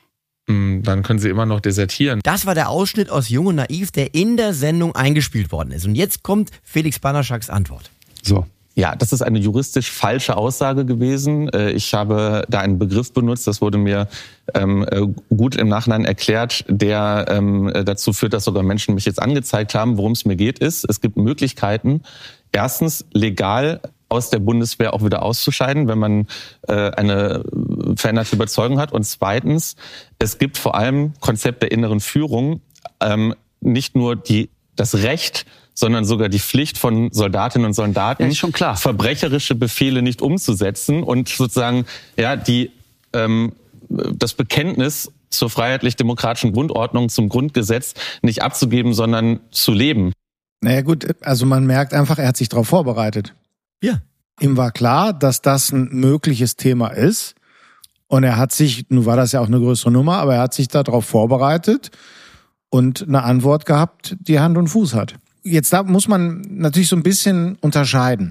[SPEAKER 8] Dann können sie immer noch desertieren.
[SPEAKER 2] Das war der Ausschnitt aus Jung und Naiv, der in der Sendung eingespielt worden ist. Und jetzt kommt Felix Banaschaks Antwort.
[SPEAKER 4] So.
[SPEAKER 8] Ja, das ist eine juristisch falsche Aussage gewesen. Ich habe da einen Begriff benutzt, das wurde mir ähm, gut im Nachhinein erklärt, der ähm, dazu führt, dass sogar Menschen mich jetzt angezeigt haben. Worum es mir geht, ist, es gibt Möglichkeiten, erstens legal aus der Bundeswehr auch wieder auszuscheiden, wenn man äh, eine veränderte Überzeugung hat. Und zweitens, es gibt vor allem Konzept der inneren Führung, ähm, nicht nur die das Recht, sondern sogar die Pflicht von Soldatinnen und Soldaten,
[SPEAKER 4] ja, ist schon klar,
[SPEAKER 8] verbrecherische Befehle nicht umzusetzen und sozusagen ja die ähm, das Bekenntnis zur freiheitlich-demokratischen Grundordnung, zum Grundgesetz nicht abzugeben, sondern zu leben.
[SPEAKER 1] Naja gut, also man merkt einfach, er hat sich darauf vorbereitet.
[SPEAKER 2] Ja.
[SPEAKER 1] Ihm war klar, dass das ein mögliches Thema ist und er hat sich, nun war das ja auch eine größere Nummer, aber er hat sich darauf vorbereitet und eine Antwort gehabt, die Hand und Fuß hat. Jetzt da muss man natürlich so ein bisschen unterscheiden.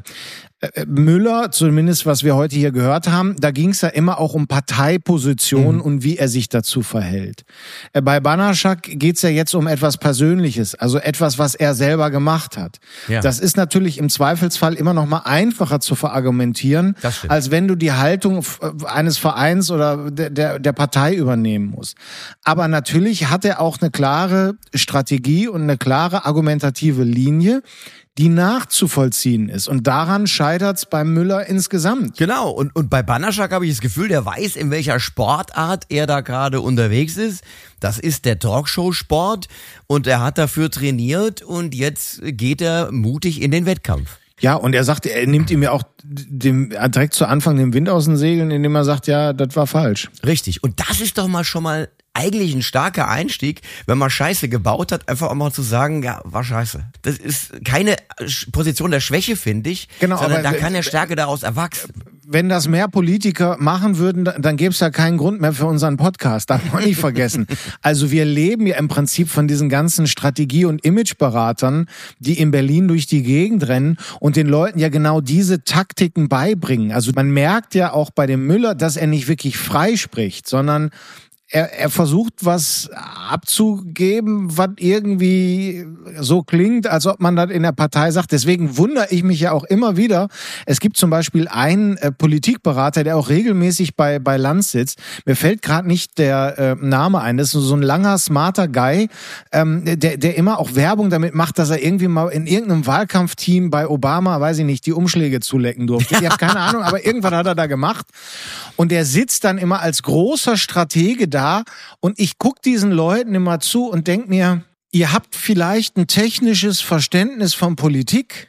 [SPEAKER 1] Müller, zumindest was wir heute hier gehört haben, da ging es ja immer auch um Parteiposition mhm. und wie er sich dazu verhält. Bei Banaschak geht es ja jetzt um etwas Persönliches, also etwas, was er selber gemacht hat. Ja. Das ist natürlich im Zweifelsfall immer noch mal einfacher zu verargumentieren, als wenn du die Haltung eines Vereins oder der, der, der Partei übernehmen musst. Aber natürlich hat er auch eine klare Strategie und eine klare argumentative Linie, die nachzuvollziehen ist. Und daran scheitert's beim Müller insgesamt.
[SPEAKER 2] Genau. Und, und bei Banaschak habe ich das Gefühl, der weiß, in welcher Sportart er da gerade unterwegs ist. Das ist der Talkshow-Sport. Und er hat dafür trainiert und jetzt geht er mutig in den Wettkampf.
[SPEAKER 1] Ja, und er sagt, er nimmt ihm ja auch dem, direkt zu Anfang den Wind aus den Segeln, indem er sagt, ja, das war falsch.
[SPEAKER 2] Richtig. Und das ist doch mal schon mal eigentlich ein starker Einstieg, wenn man Scheiße gebaut hat, einfach auch mal zu sagen, ja, war scheiße. Das ist keine Position der Schwäche, finde ich,
[SPEAKER 1] genau,
[SPEAKER 2] sondern
[SPEAKER 1] aber
[SPEAKER 2] da kann ja Stärke daraus erwachsen.
[SPEAKER 1] Wenn das mehr Politiker machen würden, dann gäbe es ja keinen Grund mehr für unseren Podcast. Darf man nicht vergessen. Also wir leben ja im Prinzip von diesen ganzen Strategie- und Imageberatern, die in Berlin durch die Gegend rennen und den Leuten ja genau diese Taktiken beibringen. Also man merkt ja auch bei dem Müller, dass er nicht wirklich frei spricht, sondern Er, er versucht, was abzugeben, was irgendwie so klingt, als ob man das in der Partei sagt. Deswegen wundere ich mich ja auch immer wieder. Es gibt zum Beispiel einen äh, Politikberater, der auch regelmäßig bei bei Lanz sitzt. Mir fällt gerade nicht der äh, Name ein. Das ist so ein langer, smarter Guy, ähm, der der immer auch Werbung damit macht, dass er irgendwie mal in irgendeinem Wahlkampfteam bei Obama, weiß ich nicht, die Umschläge zulecken durfte. Ich habe keine Ahnung, aber irgendwas hat er da gemacht. Und der sitzt dann immer als großer Stratege da und ich guck diesen Leuten immer zu und denk mir, ihr habt vielleicht ein technisches Verständnis von Politik,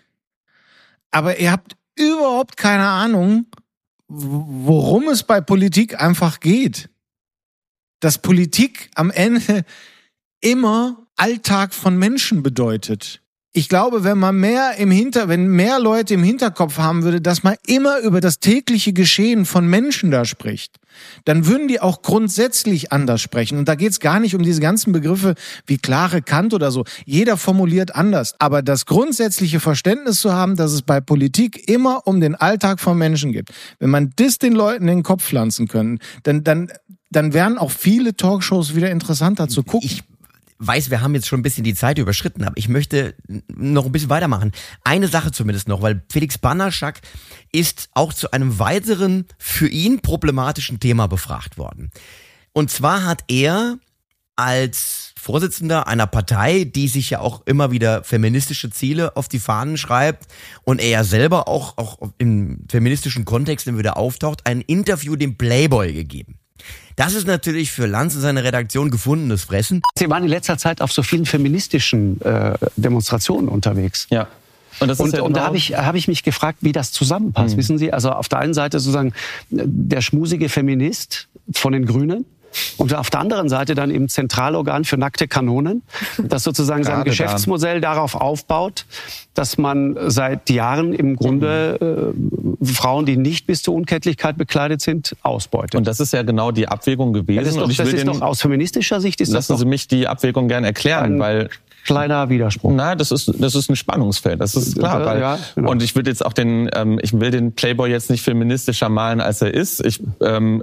[SPEAKER 1] aber ihr habt überhaupt keine Ahnung, worum es bei Politik einfach geht. Dass Politik am Ende immer Alltag von Menschen bedeutet. Ich glaube, wenn man mehr im Hinter, wenn mehr Leute im Hinterkopf haben würde, dass man immer über das tägliche Geschehen von Menschen da spricht, dann würden die auch grundsätzlich anders sprechen. Und da geht's gar nicht um diese ganzen Begriffe wie klare Kant oder so. Jeder formuliert anders. Aber das grundsätzliche Verständnis zu haben, dass es bei Politik immer um den Alltag von Menschen geht. Wenn man das den Leuten in den Kopf pflanzen können, dann, dann, dann wären auch viele Talkshows wieder interessanter zu gucken.
[SPEAKER 2] Ich weiß, wir haben jetzt schon ein bisschen die Zeit überschritten, aber ich möchte noch ein bisschen weitermachen. Eine Sache zumindest noch, weil Felix Banaschak ist auch zu einem weiteren für ihn problematischen Thema befragt worden. Und zwar hat er als Vorsitzender einer Partei, die sich ja auch immer wieder feministische Ziele auf die Fahnen schreibt und er ja selber auch, auch im feministischen Kontext immer wieder auftaucht, ein Interview dem Playboy gegeben. Das ist natürlich für Lanz und seine Redaktion gefundenes Fressen.
[SPEAKER 4] Sie waren in letzter Zeit auf so vielen feministischen äh, Demonstrationen unterwegs.
[SPEAKER 8] Ja. Und, das ist
[SPEAKER 4] und,
[SPEAKER 8] ja
[SPEAKER 4] und
[SPEAKER 8] genau
[SPEAKER 4] da habe ich, hab ich mich gefragt, wie das zusammenpasst. Mhm. Wissen Sie, also auf der einen Seite sozusagen der schmusige Feminist von den Grünen und auf der anderen Seite dann eben Zentralorgan für nackte Kanonen, das sozusagen sein Geschäftsmodell da. darauf aufbaut, dass man seit Jahren im Grunde äh, Frauen, die nicht bis zur Unkenntlichkeit bekleidet sind, ausbeutet.
[SPEAKER 8] Und das ist ja genau die Abwägung gewesen.
[SPEAKER 4] Ja, das ist, doch,
[SPEAKER 8] und ich
[SPEAKER 4] das
[SPEAKER 8] will
[SPEAKER 4] ist
[SPEAKER 8] den,
[SPEAKER 4] doch aus feministischer Sicht ist
[SPEAKER 8] lassen
[SPEAKER 4] das doch
[SPEAKER 8] Sie mich die Abwägung gerne erklären, weil
[SPEAKER 4] kleiner Widerspruch.
[SPEAKER 8] Na, das ist das ist ein Spannungsfeld, das ist klar. Weil,
[SPEAKER 4] ja, genau.
[SPEAKER 8] Und ich würde jetzt auch den, ähm, ich will den Playboy jetzt nicht feministischer malen, als er ist. Ich ähm,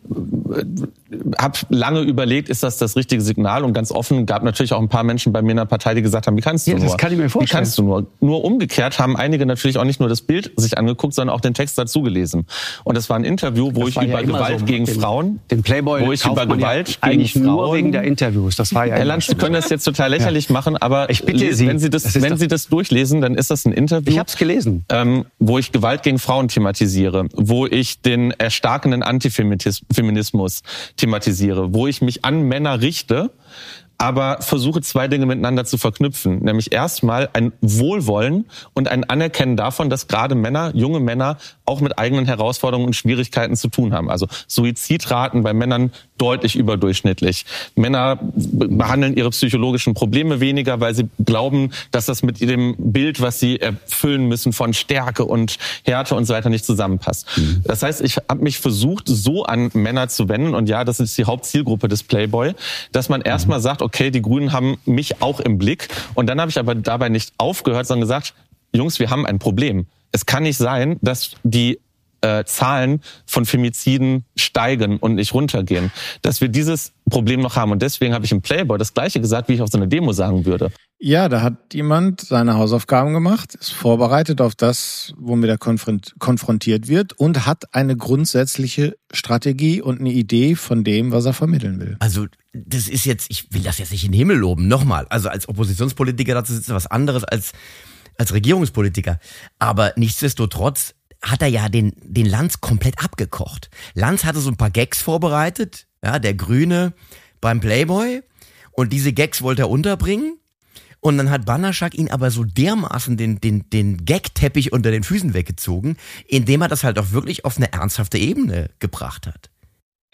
[SPEAKER 8] habe lange überlegt, ist das das richtige Signal? Und ganz offen gab natürlich auch ein paar Menschen bei mir in der Partei, die gesagt haben, wie kannst du
[SPEAKER 4] ja,
[SPEAKER 8] nur?
[SPEAKER 4] Das kann ich mir vorstellen.
[SPEAKER 8] Wie kannst du nur? Nur umgekehrt haben einige natürlich auch nicht nur das Bild sich angeguckt, sondern auch den Text dazu gelesen. Und das war ein Interview, wo
[SPEAKER 4] das
[SPEAKER 8] ich
[SPEAKER 4] ja
[SPEAKER 8] über Gewalt
[SPEAKER 4] so,
[SPEAKER 8] gegen
[SPEAKER 4] den,
[SPEAKER 8] Frauen,
[SPEAKER 4] den Playboy
[SPEAKER 8] wo ich über Gewalt
[SPEAKER 4] ja
[SPEAKER 8] gegen
[SPEAKER 4] eigentlich
[SPEAKER 8] Frauen,
[SPEAKER 4] nur wegen der Interviews. Das war ja.
[SPEAKER 8] Herr Lanz, Sie können das jetzt total lächerlich ja. machen, aber
[SPEAKER 4] ich bitte Sie,
[SPEAKER 8] wenn Sie das,
[SPEAKER 4] das
[SPEAKER 8] wenn Sie das durchlesen, dann ist das ein Interview.
[SPEAKER 4] Ich habe es gelesen,
[SPEAKER 8] ähm, wo ich Gewalt gegen Frauen thematisiere, wo ich den erstarkenden Antifeminismus thematisiere, wo ich mich an Männer richte, aber versuche zwei Dinge miteinander zu verknüpfen. Nämlich erstmal ein Wohlwollen und ein Anerkennen davon, dass gerade Männer, junge Männer, auch mit eigenen Herausforderungen und Schwierigkeiten zu tun haben. Also Suizidraten bei Männern deutlich überdurchschnittlich. Männer behandeln ihre psychologischen Probleme weniger, weil sie glauben, dass das mit dem Bild, was sie erfüllen müssen von Stärke und Härte und so weiter, nicht zusammenpasst. Mhm. Das heißt, ich habe mich versucht, so an Männer zu wenden, und ja, das ist die Hauptzielgruppe des Playboy, dass man erstmal mhm. sagt, okay, die Grünen haben mich auch im Blick. Und dann habe ich aber dabei nicht aufgehört, sondern gesagt, Jungs, wir haben ein Problem. Es kann nicht sein, dass die äh, Zahlen von Femiziden steigen und nicht runtergehen. Dass wir dieses Problem noch haben. Und deswegen habe ich im Playboy das Gleiche gesagt, wie ich auf so einer Demo sagen würde.
[SPEAKER 1] Ja, da hat jemand seine Hausaufgaben gemacht, ist vorbereitet auf das, womit er konfrontiert wird, und hat eine grundsätzliche Strategie und eine Idee von dem, was er vermitteln will.
[SPEAKER 2] Also das ist jetzt, ich will das jetzt nicht in den Himmel loben, nochmal. Also als Oppositionspolitiker dazu sitzen, was anderes als als Regierungspolitiker. Aber nichtsdestotrotz hat er ja den den Lanz komplett abgekocht. Lanz hatte so ein paar Gags vorbereitet, ja, der Grüne beim Playboy, und diese Gags wollte er unterbringen. Und dann hat Banaschak ihn aber so dermaßen den den den Gag-Teppich unter den Füßen weggezogen, indem er das halt auch wirklich auf eine ernsthafte Ebene gebracht hat.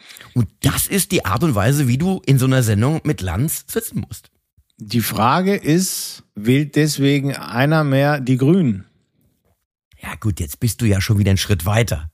[SPEAKER 2] Und das ist die Art und Weise, wie du in so einer Sendung mit Lanz sitzen musst.
[SPEAKER 1] Die Frage ist, wählt deswegen einer mehr die Grünen?
[SPEAKER 2] Ja gut, jetzt bist du ja schon wieder einen Schritt weiter.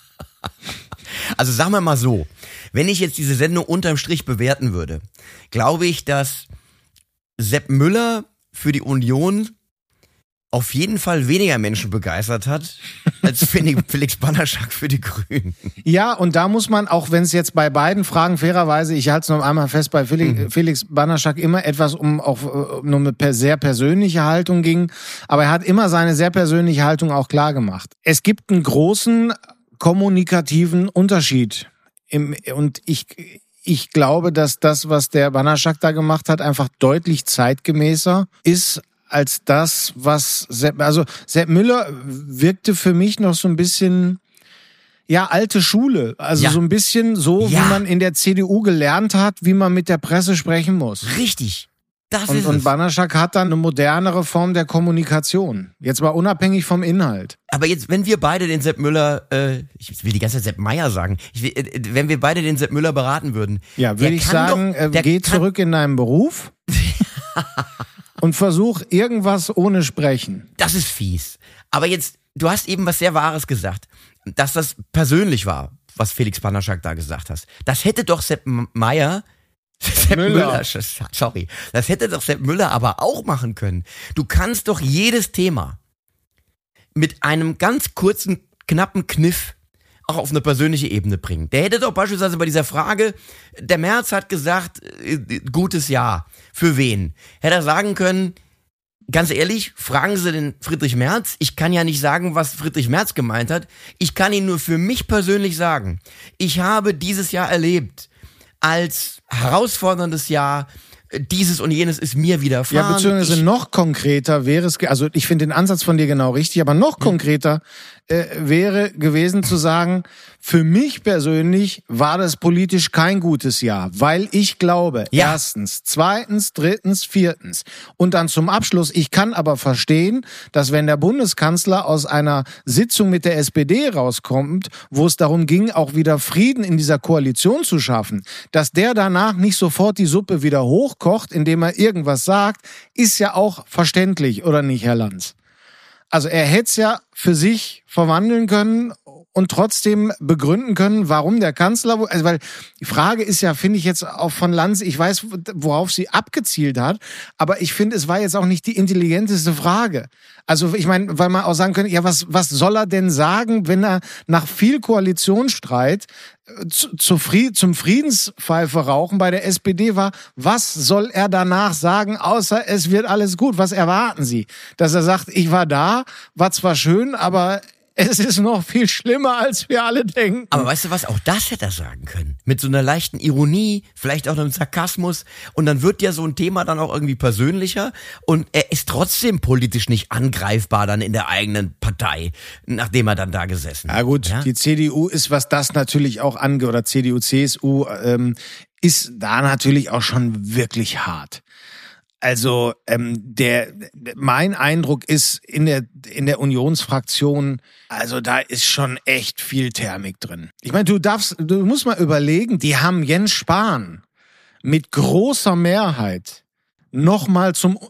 [SPEAKER 2] Also sagen wir mal so, wenn ich jetzt diese Sendung unterm Strich bewerten würde, glaube ich, dass Sepp Müller für die Union auf jeden Fall weniger Menschen begeistert hat, als Felix Banaschak für die Grünen.
[SPEAKER 1] Ja, und da muss man, auch wenn es jetzt bei beiden Fragen fairerweise, ich halte es noch einmal fest, bei Felix, mhm. Felix Banaschak immer etwas um auch um eine sehr persönliche Haltung ging, aber er hat immer seine sehr persönliche Haltung auch klar gemacht. Es gibt einen großen kommunikativen Unterschied im, und ich ich glaube, dass das, was der Banaschak da gemacht hat, einfach deutlich zeitgemäßer ist als das, was Sepp, also Sepp Müller wirkte für mich noch so ein bisschen, ja, alte Schule. Also
[SPEAKER 2] ja.
[SPEAKER 1] so ein bisschen so,
[SPEAKER 2] ja.
[SPEAKER 1] wie man in der C D U gelernt hat, wie man mit der Presse sprechen muss.
[SPEAKER 2] Richtig. Das
[SPEAKER 1] und,
[SPEAKER 2] ist
[SPEAKER 1] und
[SPEAKER 2] es.
[SPEAKER 1] Banaschak hat dann eine modernere Form der Kommunikation. Jetzt mal unabhängig vom Inhalt.
[SPEAKER 2] Aber jetzt, wenn wir beide den Sepp Müller, äh, ich will die ganze Zeit Sepp Meier sagen, ich will, äh, wenn wir beide den Sepp Müller beraten würden.
[SPEAKER 1] Ja, würde ich sagen,
[SPEAKER 2] doch,
[SPEAKER 1] äh, geh zurück in deinen Beruf. Und versuch irgendwas ohne Sprechen.
[SPEAKER 2] Das ist fies. Aber jetzt, du hast eben was sehr Wahres gesagt, dass das persönlich war, was Felix Banaschak da gesagt hast. Das hätte doch Sepp Meier, Sepp Müller. Müller, sorry, das hätte doch Sepp Müller aber auch machen können. Du kannst doch jedes Thema mit einem ganz kurzen, knappen Kniff auch auf eine persönliche Ebene bringen. Der hätte doch beispielsweise bei dieser Frage, der Merz hat gesagt, äh, gutes Jahr. Für wen? Hätte er sagen können, ganz ehrlich, fragen Sie den Friedrich Merz. Ich kann ja nicht sagen, was Friedrich Merz gemeint hat. Ich kann Ihnen nur für mich persönlich sagen, ich habe dieses Jahr erlebt als herausforderndes Jahr, dieses und jenes ist mir widerfahren.
[SPEAKER 1] Ja, beziehungsweise ich, noch konkreter wäre es, also ich finde den Ansatz von dir genau richtig, aber noch konkreter äh, wäre gewesen zu sagen, für mich persönlich war das politisch kein gutes Jahr, weil ich glaube,
[SPEAKER 2] ja.
[SPEAKER 1] erstens, zweitens, drittens, viertens. Und dann zum Abschluss, ich kann aber verstehen, dass wenn der Bundeskanzler aus einer Sitzung mit der S P D rauskommt, wo es darum ging, auch wieder Frieden in dieser Koalition zu schaffen, dass der danach nicht sofort die Suppe wieder hochkocht, indem er irgendwas sagt, ist ja auch verständlich, oder nicht, Herr Lanz? Also er hätte es ja für sich verwandeln können und trotzdem begründen können, warum der Kanzler, also weil die Frage ist ja, finde ich jetzt auch von Lanz, ich weiß, worauf sie abgezielt hat, aber ich finde, es war jetzt auch nicht die intelligenteste Frage. Also ich meine, weil man auch sagen könnte, ja, was was soll er denn sagen, wenn er nach viel Koalitionsstreit zu, zu Fried, zum Friedenspfeife rauchen bei der S P D war, was soll er danach sagen, außer es wird alles gut? Was erwarten Sie? Dass er sagt, ich war da, war zwar schön, aber es ist noch viel schlimmer, als wir alle denken.
[SPEAKER 2] Aber weißt du was, auch das hätte er sagen können. Mit so einer leichten Ironie, vielleicht auch einem Sarkasmus. Und dann wird ja so ein Thema dann auch irgendwie persönlicher. Und er ist trotzdem politisch nicht angreifbar dann in der eigenen Partei, nachdem er dann da gesessen hat.
[SPEAKER 1] Ja gut,
[SPEAKER 2] ja?
[SPEAKER 1] Die C D U ist, was das natürlich auch angeht, oder C D U, C S U, ähm, ist da natürlich auch schon wirklich hart. Also ähm, der mein Eindruck ist in der in der Unionsfraktion, also da ist schon echt viel Thermik drin. Ich meine, du darfst, du musst mal überlegen, die haben Jens Spahn mit großer Mehrheit nochmal zum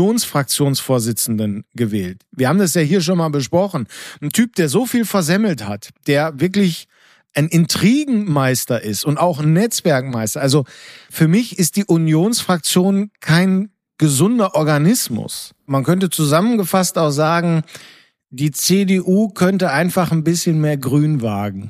[SPEAKER 1] Unionsfraktionsvorsitzenden gewählt. Wir haben das ja hier schon mal besprochen. Ein Typ, der so viel versemmelt hat, der wirklich ein Intrigenmeister ist und auch ein Netzwerkmeister. Also für mich ist die Unionsfraktion kein gesunder Organismus. Man könnte zusammengefasst auch sagen, die C D U könnte einfach ein bisschen mehr Grün wagen.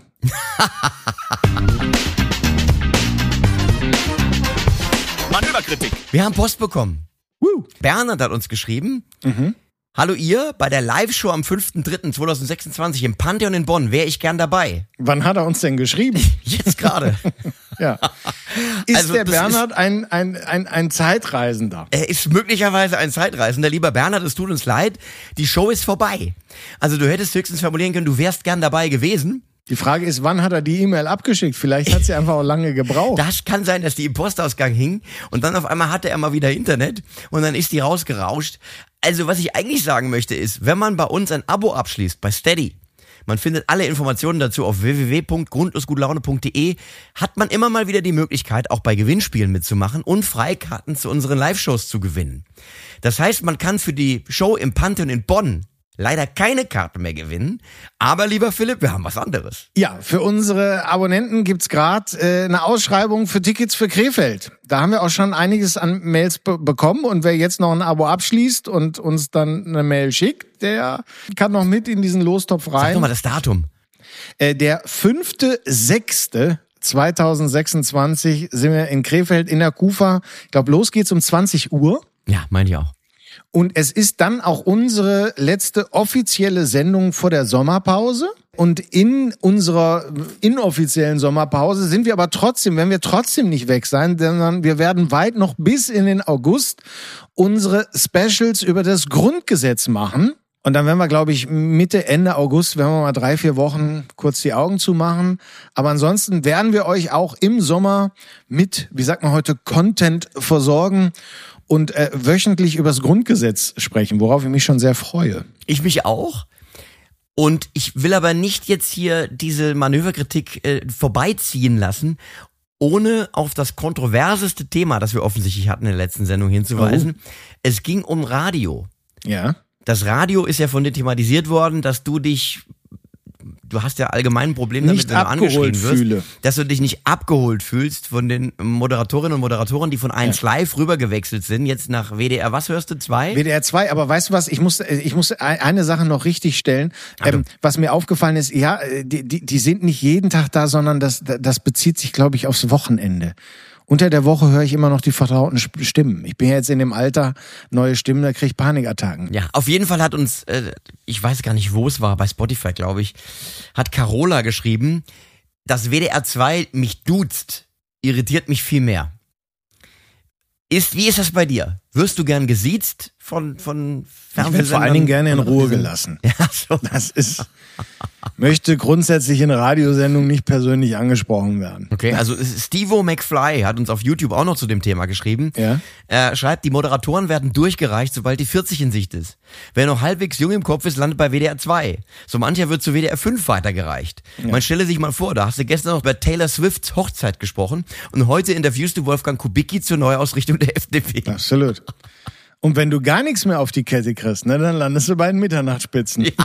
[SPEAKER 2] Manöverkritik. Wir haben Post bekommen.
[SPEAKER 1] Woo.
[SPEAKER 2] Bernhard hat uns geschrieben.
[SPEAKER 1] Mhm.
[SPEAKER 2] Hallo ihr, bei der Live-Show am fünften dritten zweitausendsechsundzwanzig im Pantheon in Bonn wäre ich gern dabei.
[SPEAKER 1] Wann hat er uns denn geschrieben?
[SPEAKER 2] Jetzt gerade.
[SPEAKER 1] Ja. Ist
[SPEAKER 2] Also,
[SPEAKER 1] der
[SPEAKER 2] das
[SPEAKER 1] Bernhard ist, ein, ein, ein, ein Zeitreisender?
[SPEAKER 2] Er ist möglicherweise ein Zeitreisender. Lieber Bernhard, es tut uns leid, die Show ist vorbei. Also du hättest höchstens formulieren können, du wärst gern dabei gewesen.
[SPEAKER 1] Die Frage ist, wann hat er die E-Mail abgeschickt? Vielleicht hat sie einfach auch lange gebraucht.
[SPEAKER 2] Das kann sein, dass die im Postausgang hing und dann auf einmal hatte er mal wieder Internet und dann ist die rausgerauscht. Also was ich eigentlich sagen möchte ist, wenn man bei uns ein Abo abschließt, bei Steady, Man findet alle Informationen dazu auf w w w punkt grundlosgutelaune punkt d e. Hat man immer mal wieder die Möglichkeit, auch bei Gewinnspielen mitzumachen und Freikarten zu unseren Live-Shows zu gewinnen. Das heißt, man kann für die Show im Pantheon in Bonn leider keine Karte mehr gewinnen. Aber lieber Philipp, wir haben was anderes.
[SPEAKER 1] Ja, für unsere Abonnenten gibt's gerade äh, eine Ausschreibung für Tickets für Krefeld. Da haben wir auch schon einiges an Mails be- bekommen. Und wer jetzt noch ein Abo abschließt und uns dann eine Mail schickt, der kann noch mit in diesen Lostopf rein.
[SPEAKER 2] Sag doch mal das Datum.
[SPEAKER 1] Äh, der fünfte sechste zweitausendsechsundzwanzig sind wir in Krefeld in der Kufa. Ich glaube, los geht's um zwanzig Uhr.
[SPEAKER 2] Ja, meine ich auch.
[SPEAKER 1] Und es ist dann auch unsere letzte offizielle Sendung vor der Sommerpause. Und in unserer inoffiziellen Sommerpause sind wir aber trotzdem, werden wir trotzdem nicht weg sein, sondern wir werden weit noch bis in den August unsere Specials über das Grundgesetz machen. Und dann werden wir, glaube ich, Mitte, Ende August, werden wir mal drei, vier Wochen kurz die Augen zumachen. Aber ansonsten werden wir euch auch im Sommer mit, wie sagt man heute, Content versorgen und äh, wöchentlich über das Grundgesetz sprechen, worauf ich mich schon sehr freue.
[SPEAKER 2] Ich mich auch. Und ich will aber nicht jetzt hier diese Manöverkritik äh, vorbeiziehen lassen, ohne auf das kontroverseste Thema, das wir offensichtlich hatten in der letzten Sendung hinzuweisen. Oh. Es ging um Radio.
[SPEAKER 1] Ja.
[SPEAKER 2] Das Radio ist ja von dir thematisiert worden, dass du dich, du hast ja allgemein ein Problem damit,
[SPEAKER 1] nicht
[SPEAKER 2] wenn du angeschrien wirst,
[SPEAKER 1] fühle.
[SPEAKER 2] dass du dich nicht abgeholt fühlst von den Moderatorinnen und Moderatoren, die von eins ja. Live rübergewechselt sind, jetzt nach W D R, was hörst du, zwei?
[SPEAKER 1] W D R zwei, aber weißt du was, ich muss ich muss eine Sache noch richtig stellen, ähm, was mir aufgefallen ist, ja, die, die, die sind nicht jeden Tag da, sondern das, das bezieht sich, glaube ich, aufs Wochenende. Unter der Woche höre ich immer noch die vertrauten Stimmen. Ich bin ja jetzt in dem Alter, neue Stimmen, da kriege ich Panikattacken.
[SPEAKER 2] Ja, auf jeden Fall hat uns, äh, ich weiß gar nicht, wo es war, bei Spotify, glaube ich, hat Carola geschrieben, dass W D R zwei mich duzt, irritiert mich viel mehr. Ist, wie ist das bei dir? Wirst du gern gesiezt von, von Fernsehsendern?
[SPEAKER 1] Ich werde vor allen Dingen gerne in Ruhe gelassen.
[SPEAKER 2] Ja, so.
[SPEAKER 1] Das ist, möchte grundsätzlich in Radiosendungen nicht persönlich angesprochen werden.
[SPEAKER 2] Okay, also Stevo McFly hat uns auf YouTube auch noch zu dem Thema geschrieben.
[SPEAKER 1] Ja.
[SPEAKER 2] Er schreibt, die Moderatoren werden durchgereicht, sobald die vierzig in Sicht ist. Wer noch halbwegs jung im Kopf ist, landet bei W D R zwei. So mancher wird zu W D R fünf weitergereicht. Ja. Man stelle sich mal vor, da hast du gestern noch bei Taylor Swifts Hochzeit gesprochen und heute interviewst du Wolfgang Kubicki zur Neuausrichtung der F D P.
[SPEAKER 1] Absolut. Und wenn du gar nichts mehr auf die Kette kriegst, ne, dann landest du bei den Mitternachtsspitzen.
[SPEAKER 2] Ja.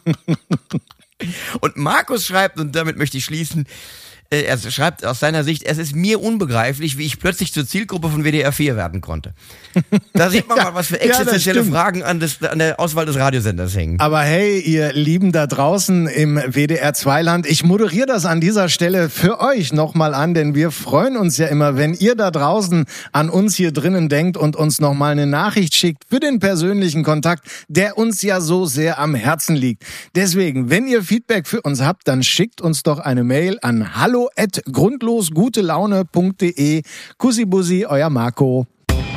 [SPEAKER 2] Und Markus schreibt, und damit möchte ich schließen, äh, er schreibt aus seiner Sicht, es ist mir unbegreiflich, wie ich plötzlich zur Zielgruppe von W D R vier werden konnte. Da sieht man
[SPEAKER 1] ja,
[SPEAKER 2] mal, was für existenzielle
[SPEAKER 1] ja,
[SPEAKER 2] Fragen an, das, an der Auswahl des Radiosenders hängen.
[SPEAKER 1] Aber hey, ihr Lieben da draußen im W D R zwei Land, ich moderiere das an dieser Stelle für euch nochmal an, denn wir freuen uns ja immer, wenn ihr da draußen an uns hier drinnen denkt und uns nochmal eine Nachricht schickt für den persönlichen Kontakt, der uns ja so sehr am Herzen liegt. Deswegen, wenn ihr Feedback für uns habt, dann schickt uns doch eine Mail an hallo at grundlosgutelaune punkt de. Kussi Bussi, euer Marco.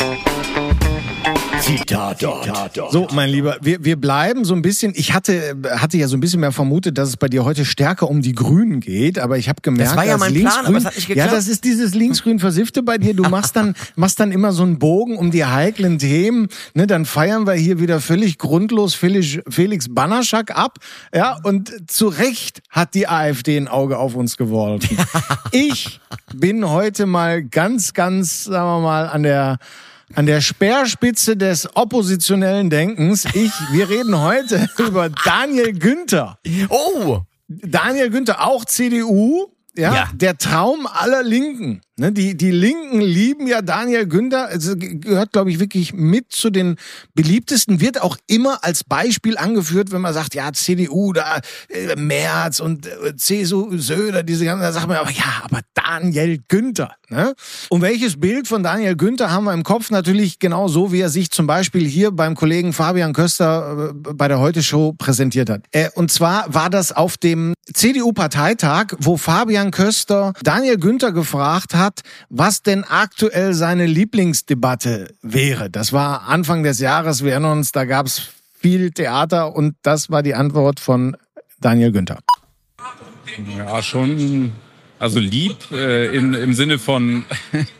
[SPEAKER 1] Zitat, Zitat, so, mein Lieber, wir, wir bleiben so ein bisschen, ich hatte, hatte ja so ein bisschen mehr vermutet, dass es bei dir heute stärker um die Grünen geht, aber ich habe gemerkt,
[SPEAKER 2] das war ja mein Plan, aber es hat nicht geklappt.
[SPEAKER 1] Ja, das ist dieses linksgrün Versiffte bei dir, du machst dann, machst dann immer so einen Bogen um die heiklen Themen, ne, dann feiern wir hier wieder völlig grundlos Felix, Felix Banaschak ab, ja, und zu Recht hat die AfD ein Auge auf uns geworfen. Ich bin heute mal ganz, ganz, sagen wir mal, an der An der Speerspitze des oppositionellen Denkens. Ich, wir reden heute über Daniel Günther.
[SPEAKER 2] Oh!
[SPEAKER 1] Daniel Günther, auch C D U, ja,
[SPEAKER 2] ja.
[SPEAKER 1] Der Traum aller Linken. Ne, die, die Linken lieben ja Daniel Günther, also gehört, glaube ich, wirklich mit zu den beliebtesten, wird auch immer als Beispiel angeführt, wenn man sagt, ja, C D U, da äh, Merz und äh, C S U, Söder, diese ganzen, da sagt man, aber ja, aber Daniel Günther. Ne? Und welches Bild von Daniel Günther haben wir im Kopf? Natürlich genau so, wie er sich zum Beispiel hier beim Kollegen Fabian Köster äh, bei der Heute-Show präsentiert hat. Äh, und zwar war das auf dem C D U-Parteitag, wo Fabian Köster Daniel Günther gefragt hat, was denn aktuell seine Lieblingsdebatte wäre. Das war Anfang des Jahres, wir erinnern uns, da gab es viel Theater und das war die Antwort von Daniel Günther.
[SPEAKER 9] Ja, schon, also lieb äh, in, im Sinne von,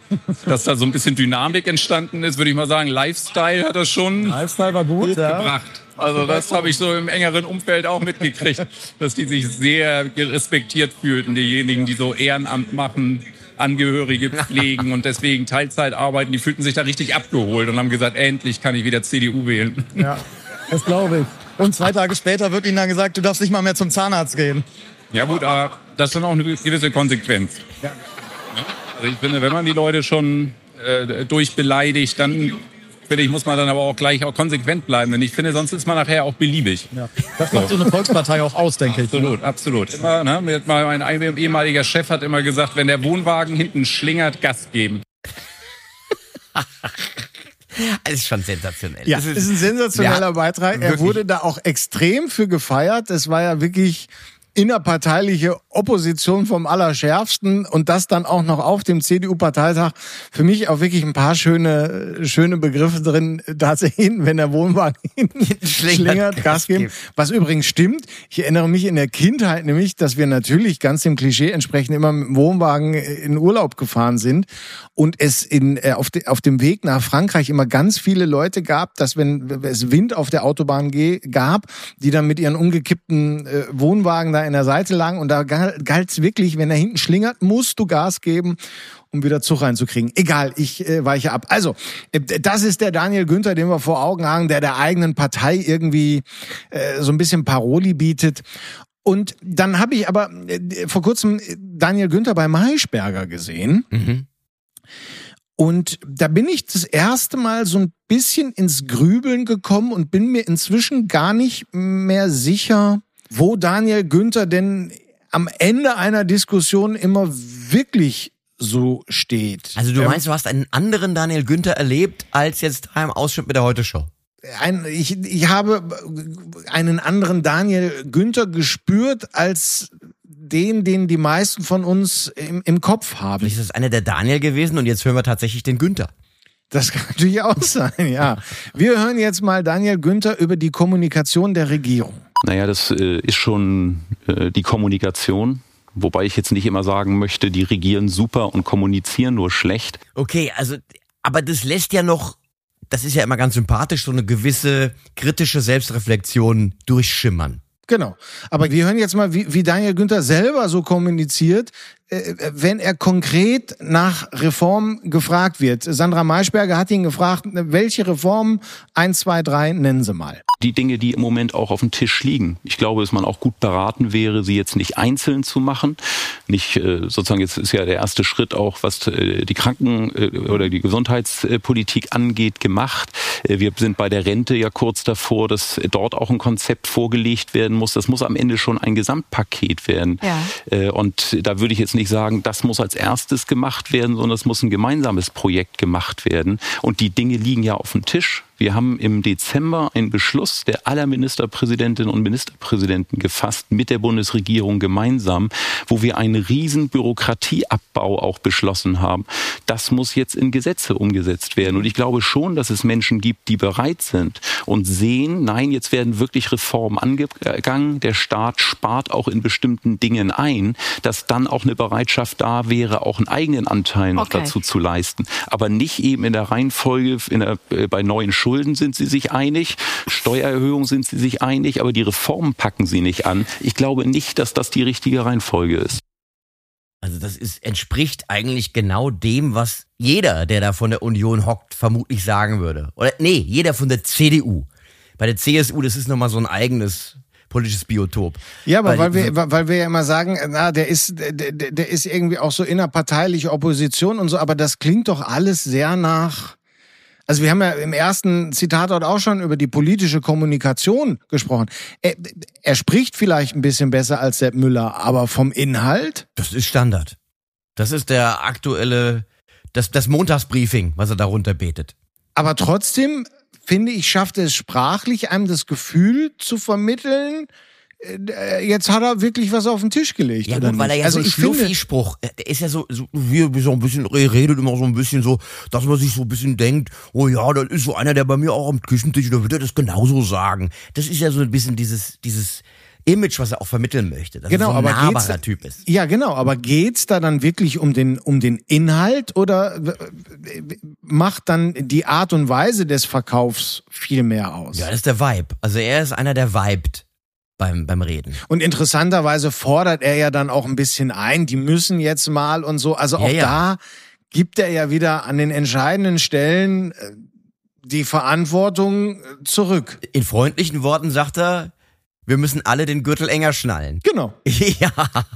[SPEAKER 9] dass da so ein bisschen Dynamik entstanden ist, würde ich mal sagen. Lifestyle hat das schon
[SPEAKER 1] Lifestyle war gut, ja.
[SPEAKER 9] gebracht. Also das habe ich so im engeren Umfeld auch mitgekriegt, dass die sich sehr respektiert fühlten, diejenigen, die so Ehrenamt machen, Angehörige pflegen und deswegen Teilzeit arbeiten, die fühlten sich da richtig abgeholt und haben gesagt, endlich kann ich wieder C D U wählen.
[SPEAKER 10] Ja, das glaube ich. Und zwei Tage später wird ihnen dann gesagt, du darfst nicht mal mehr zum Zahnarzt gehen.
[SPEAKER 9] Ja gut, aber das ist dann auch eine gewisse Konsequenz. Ja. Also ich finde, wenn man die Leute schon äh, durchbeleidigt, dann finde ich, muss man dann aber auch gleich auch konsequent bleiben. Denn ich finde, sonst ist man nachher auch beliebig.
[SPEAKER 10] Ja. Das macht so eine Volkspartei auch aus, denke ich.
[SPEAKER 9] Absolut, absolut. Immer, ne, mein ehemaliger Chef hat immer gesagt, wenn der Wohnwagen hinten schlingert, Gas geben.
[SPEAKER 2] Das ist schon sensationell.
[SPEAKER 1] Ja,
[SPEAKER 2] das
[SPEAKER 1] ist, ist ein sensationeller
[SPEAKER 2] ja,
[SPEAKER 1] Beitrag. Er
[SPEAKER 2] wirklich.
[SPEAKER 1] wurde da auch extrem für gefeiert. Das war ja wirklich innerparteiliche Opposition vom Allerschärfsten und das dann auch noch auf dem C D U-Parteitag. Für mich auch wirklich ein paar schöne schöne Begriffe drin. Tatsächlich, wenn der Wohnwagen hinten schlingert, Gas geben. Was übrigens stimmt. Ich erinnere mich in der Kindheit nämlich, dass wir natürlich ganz dem Klischee entsprechend immer mit dem Wohnwagen in Urlaub gefahren sind und es in äh, auf, de, auf dem Weg nach Frankreich immer ganz viele Leute gab, dass wenn es Wind auf der Autobahn ge- gab, die dann mit ihren umgekippten äh, Wohnwagen da in der Seite lang und da galt's wirklich, wenn er hinten schlingert, musst du Gas geben, um wieder Zug reinzukriegen. Egal, ich äh, weiche ab. Also, äh, das ist der Daniel Günther, den wir vor Augen haben, der der eigenen Partei irgendwie äh, so ein bisschen Paroli bietet. Und dann habe ich aber äh, vor kurzem Daniel Günther bei Maischberger gesehen. Mhm. Und da bin ich das erste Mal so ein bisschen ins Grübeln gekommen und bin mir inzwischen gar nicht mehr sicher, wo Daniel Günther denn am Ende einer Diskussion immer wirklich so steht.
[SPEAKER 2] Also du meinst, du hast einen anderen Daniel Günther erlebt, als jetzt im Ausschnitt mit der Heute-Show?
[SPEAKER 1] Ein, ich, ich habe einen anderen Daniel Günther gespürt als den, den die meisten von uns im, im Kopf haben.
[SPEAKER 2] Vielleicht ist das einer der Daniel gewesen und jetzt hören wir tatsächlich den Günther.
[SPEAKER 1] Das kann natürlich auch sein, ja. Wir hören jetzt mal Daniel Günther über die Kommunikation der Regierung.
[SPEAKER 11] Naja, das äh, ist schon äh, die Kommunikation. Wobei ich jetzt nicht immer sagen möchte, die regieren super und kommunizieren nur schlecht.
[SPEAKER 2] Okay, also, aber das lässt ja noch, das ist ja immer ganz sympathisch, so eine gewisse kritische Selbstreflexion durchschimmern.
[SPEAKER 1] Genau. Aber wir hören jetzt mal, wie, wie Daniel Günther selber so kommuniziert, äh, wenn er konkret nach Reform gefragt wird. Sandra Maischberger hat ihn gefragt, welche Reformen, eins, zwei, drei, nennen Sie mal.
[SPEAKER 11] Die Dinge, die im Moment auch auf dem Tisch liegen. Ich glaube, dass man auch gut beraten wäre, sie jetzt nicht einzeln zu machen. Nicht äh, sozusagen, jetzt ist ja der erste Schritt auch, was äh, die Kranken- äh, oder die Gesundheitspolitik angeht, gemacht. Äh, wir sind bei der Rente ja kurz davor, dass dort auch ein Konzept vorgelegt werden muss. Das muss am Ende schon ein Gesamtpaket werden. Ja. Äh, und da würde ich jetzt nicht sagen, das muss als erstes gemacht werden, sondern es muss ein gemeinsames Projekt gemacht werden. Und die Dinge liegen ja auf dem Tisch. Wir haben im Dezember einen Beschluss der aller Ministerpräsidentinnen und Ministerpräsidenten gefasst mit der Bundesregierung gemeinsam, wo wir einen riesen Bürokratieabbau auch beschlossen haben. Das muss jetzt in Gesetze umgesetzt werden. Und ich glaube schon, dass es Menschen gibt, die bereit sind und sehen, nein, jetzt werden wirklich Reformen angegangen. Der Staat spart auch in bestimmten Dingen ein, dass dann auch eine Bereitschaft da wäre, auch einen eigenen Anteil noch okay. dazu zu leisten. Aber nicht eben in der Reihenfolge in der, äh, bei neuen Schulden sind sie sich einig, Steuererhöhung sind sie sich einig, aber die Reformen packen sie nicht an. Ich glaube nicht, dass das die richtige Reihenfolge ist.
[SPEAKER 2] Also das ist, entspricht eigentlich genau dem, was jeder, der da von der Union hockt, vermutlich sagen würde. Oder nee, jeder von der C D U. Bei der C S U, das ist nochmal so ein eigenes politisches Biotop.
[SPEAKER 1] Ja, aber weil,
[SPEAKER 2] weil,
[SPEAKER 1] wir, weil wir ja immer sagen, na, der ist, der, der ist irgendwie auch so innerparteiliche Opposition und so, aber das klingt doch alles sehr nach. Also wir haben ja im ersten Zitat dort auch schon über die politische Kommunikation gesprochen. Er, er spricht vielleicht ein bisschen besser als Sepp Müller, aber vom Inhalt?
[SPEAKER 2] Das ist Standard. Das ist der aktuelle, das, das Montagsbriefing, was er darunter betet.
[SPEAKER 1] Aber trotzdem, finde ich, schafft es sprachlich, einem das Gefühl zu vermitteln, jetzt hat er wirklich was auf den Tisch gelegt.
[SPEAKER 2] Ja,
[SPEAKER 1] oder
[SPEAKER 2] gut, weil er ja
[SPEAKER 1] also
[SPEAKER 2] so ein Schluffi-Spruch, der ist ja so, so wie so ein bisschen, er redet immer so ein bisschen so, dass man sich so ein bisschen denkt, oh ja, das ist so einer, der bei mir auch am Küchentisch, da wird er das genauso sagen. Das ist ja so ein bisschen dieses, dieses, Image, was er auch vermitteln möchte, dass
[SPEAKER 1] genau,
[SPEAKER 2] er so ein
[SPEAKER 1] aber
[SPEAKER 2] nahbarer
[SPEAKER 1] geht's,
[SPEAKER 2] Typ ist.
[SPEAKER 1] Ja, genau, aber geht's da dann wirklich um den, um den Inhalt oder macht dann die Art und Weise des Verkaufs viel mehr aus?
[SPEAKER 2] Ja, das ist der Vibe. Also er ist einer, der vibet beim, beim Reden.
[SPEAKER 1] Und interessanterweise fordert er ja dann auch ein bisschen ein, die müssen jetzt mal und so. Also auch
[SPEAKER 2] ja, ja.
[SPEAKER 1] da gibt er ja wieder an den entscheidenden Stellen die Verantwortung zurück.
[SPEAKER 2] In freundlichen Worten sagt er, wir müssen alle den Gürtel enger schnallen.
[SPEAKER 1] Genau.
[SPEAKER 2] Ja.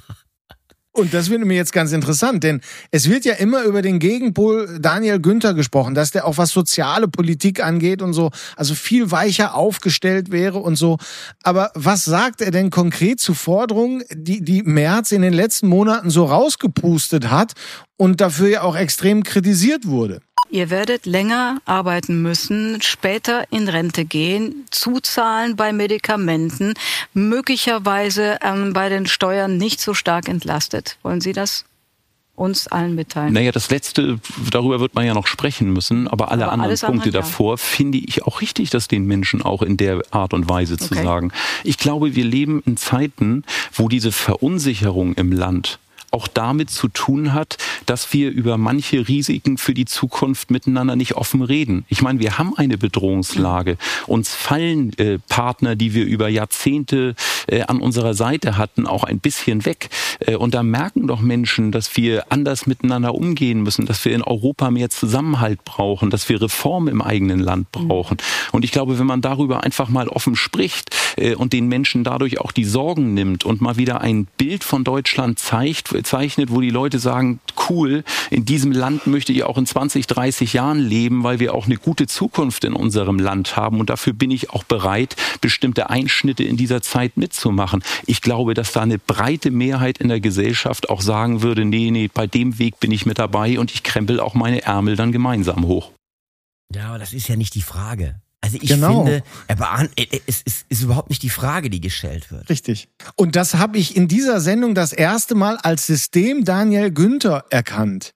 [SPEAKER 1] Und das wird mir jetzt ganz interessant, denn es wird ja immer über den Gegenpol Daniel Günther gesprochen, dass der auch was soziale Politik angeht und so, also viel weicher aufgestellt wäre und so. Aber was sagt er denn konkret zu Forderungen, die, die Merz in den letzten Monaten so rausgepustet hat und dafür ja auch extrem kritisiert wurde?
[SPEAKER 12] Ihr werdet länger arbeiten müssen, später in Rente gehen, zuzahlen bei Medikamenten, möglicherweise ähm, bei den Steuern nicht so stark entlastet. Wollen Sie das uns allen mitteilen?
[SPEAKER 11] Naja, das Letzte, darüber wird man ja noch sprechen müssen, aber alle
[SPEAKER 12] aber
[SPEAKER 11] anderen Punkte
[SPEAKER 12] andere,
[SPEAKER 11] davor
[SPEAKER 12] ja.
[SPEAKER 11] finde ich auch richtig, das den Menschen auch in der Art und Weise zu
[SPEAKER 12] Okay.
[SPEAKER 11] sagen. Ich glaube, wir leben in Zeiten, wo diese Verunsicherung im Land auch damit zu tun hat, dass wir über manche Risiken für die Zukunft miteinander nicht offen reden. Ich meine, wir haben eine Bedrohungslage. Uns fallen äh, Partner, die wir über Jahrzehnte äh, an unserer Seite hatten, auch ein bisschen weg. Äh, und da merken doch Menschen, dass wir anders miteinander umgehen müssen, dass wir in Europa mehr Zusammenhalt brauchen, dass wir Reformen im eigenen Land brauchen. Und ich glaube, wenn man darüber einfach mal offen spricht äh, und den Menschen dadurch auch die Sorgen nimmt und mal wieder ein Bild von Deutschland zeigt, zeichnet, wo die Leute sagen, cool, in diesem Land möchte ich auch in zwanzig, dreißig Jahren leben, weil wir auch eine gute Zukunft in unserem Land haben und dafür bin ich auch bereit, bestimmte Einschnitte in dieser Zeit mitzumachen. Ich glaube, dass da eine breite Mehrheit in der Gesellschaft auch sagen würde, nee, nee, bei dem Weg bin ich mit dabei und ich krempel auch meine Ärmel dann gemeinsam hoch.
[SPEAKER 2] Ja, aber das ist ja nicht die Frage. Also ich
[SPEAKER 1] Genau.
[SPEAKER 2] finde, er beahnt, es ist, ist überhaupt nicht die Frage, die gestellt wird.
[SPEAKER 1] Richtig. Und das habe ich in dieser Sendung das erste Mal als System Daniel Günther erkannt.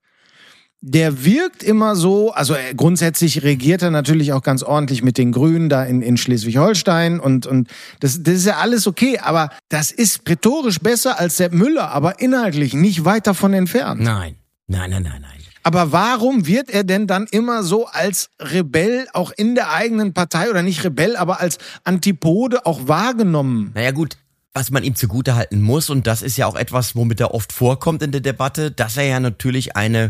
[SPEAKER 1] Der wirkt immer so, also grundsätzlich regiert er natürlich auch ganz ordentlich mit den Grünen da in, in Schleswig-Holstein und, und das, das ist ja alles okay, aber das ist rhetorisch besser als Sepp Müller, aber inhaltlich nicht weit davon entfernt.
[SPEAKER 2] Nein, nein, nein, nein, nein.
[SPEAKER 1] Aber warum wird er denn dann immer so als Rebell auch in der eigenen Partei oder nicht Rebell, aber als Antipode auch wahrgenommen?
[SPEAKER 2] Naja gut, was man ihm zugutehalten muss, und das ist ja auch etwas, womit er oft vorkommt in der Debatte, dass er ja natürlich eine,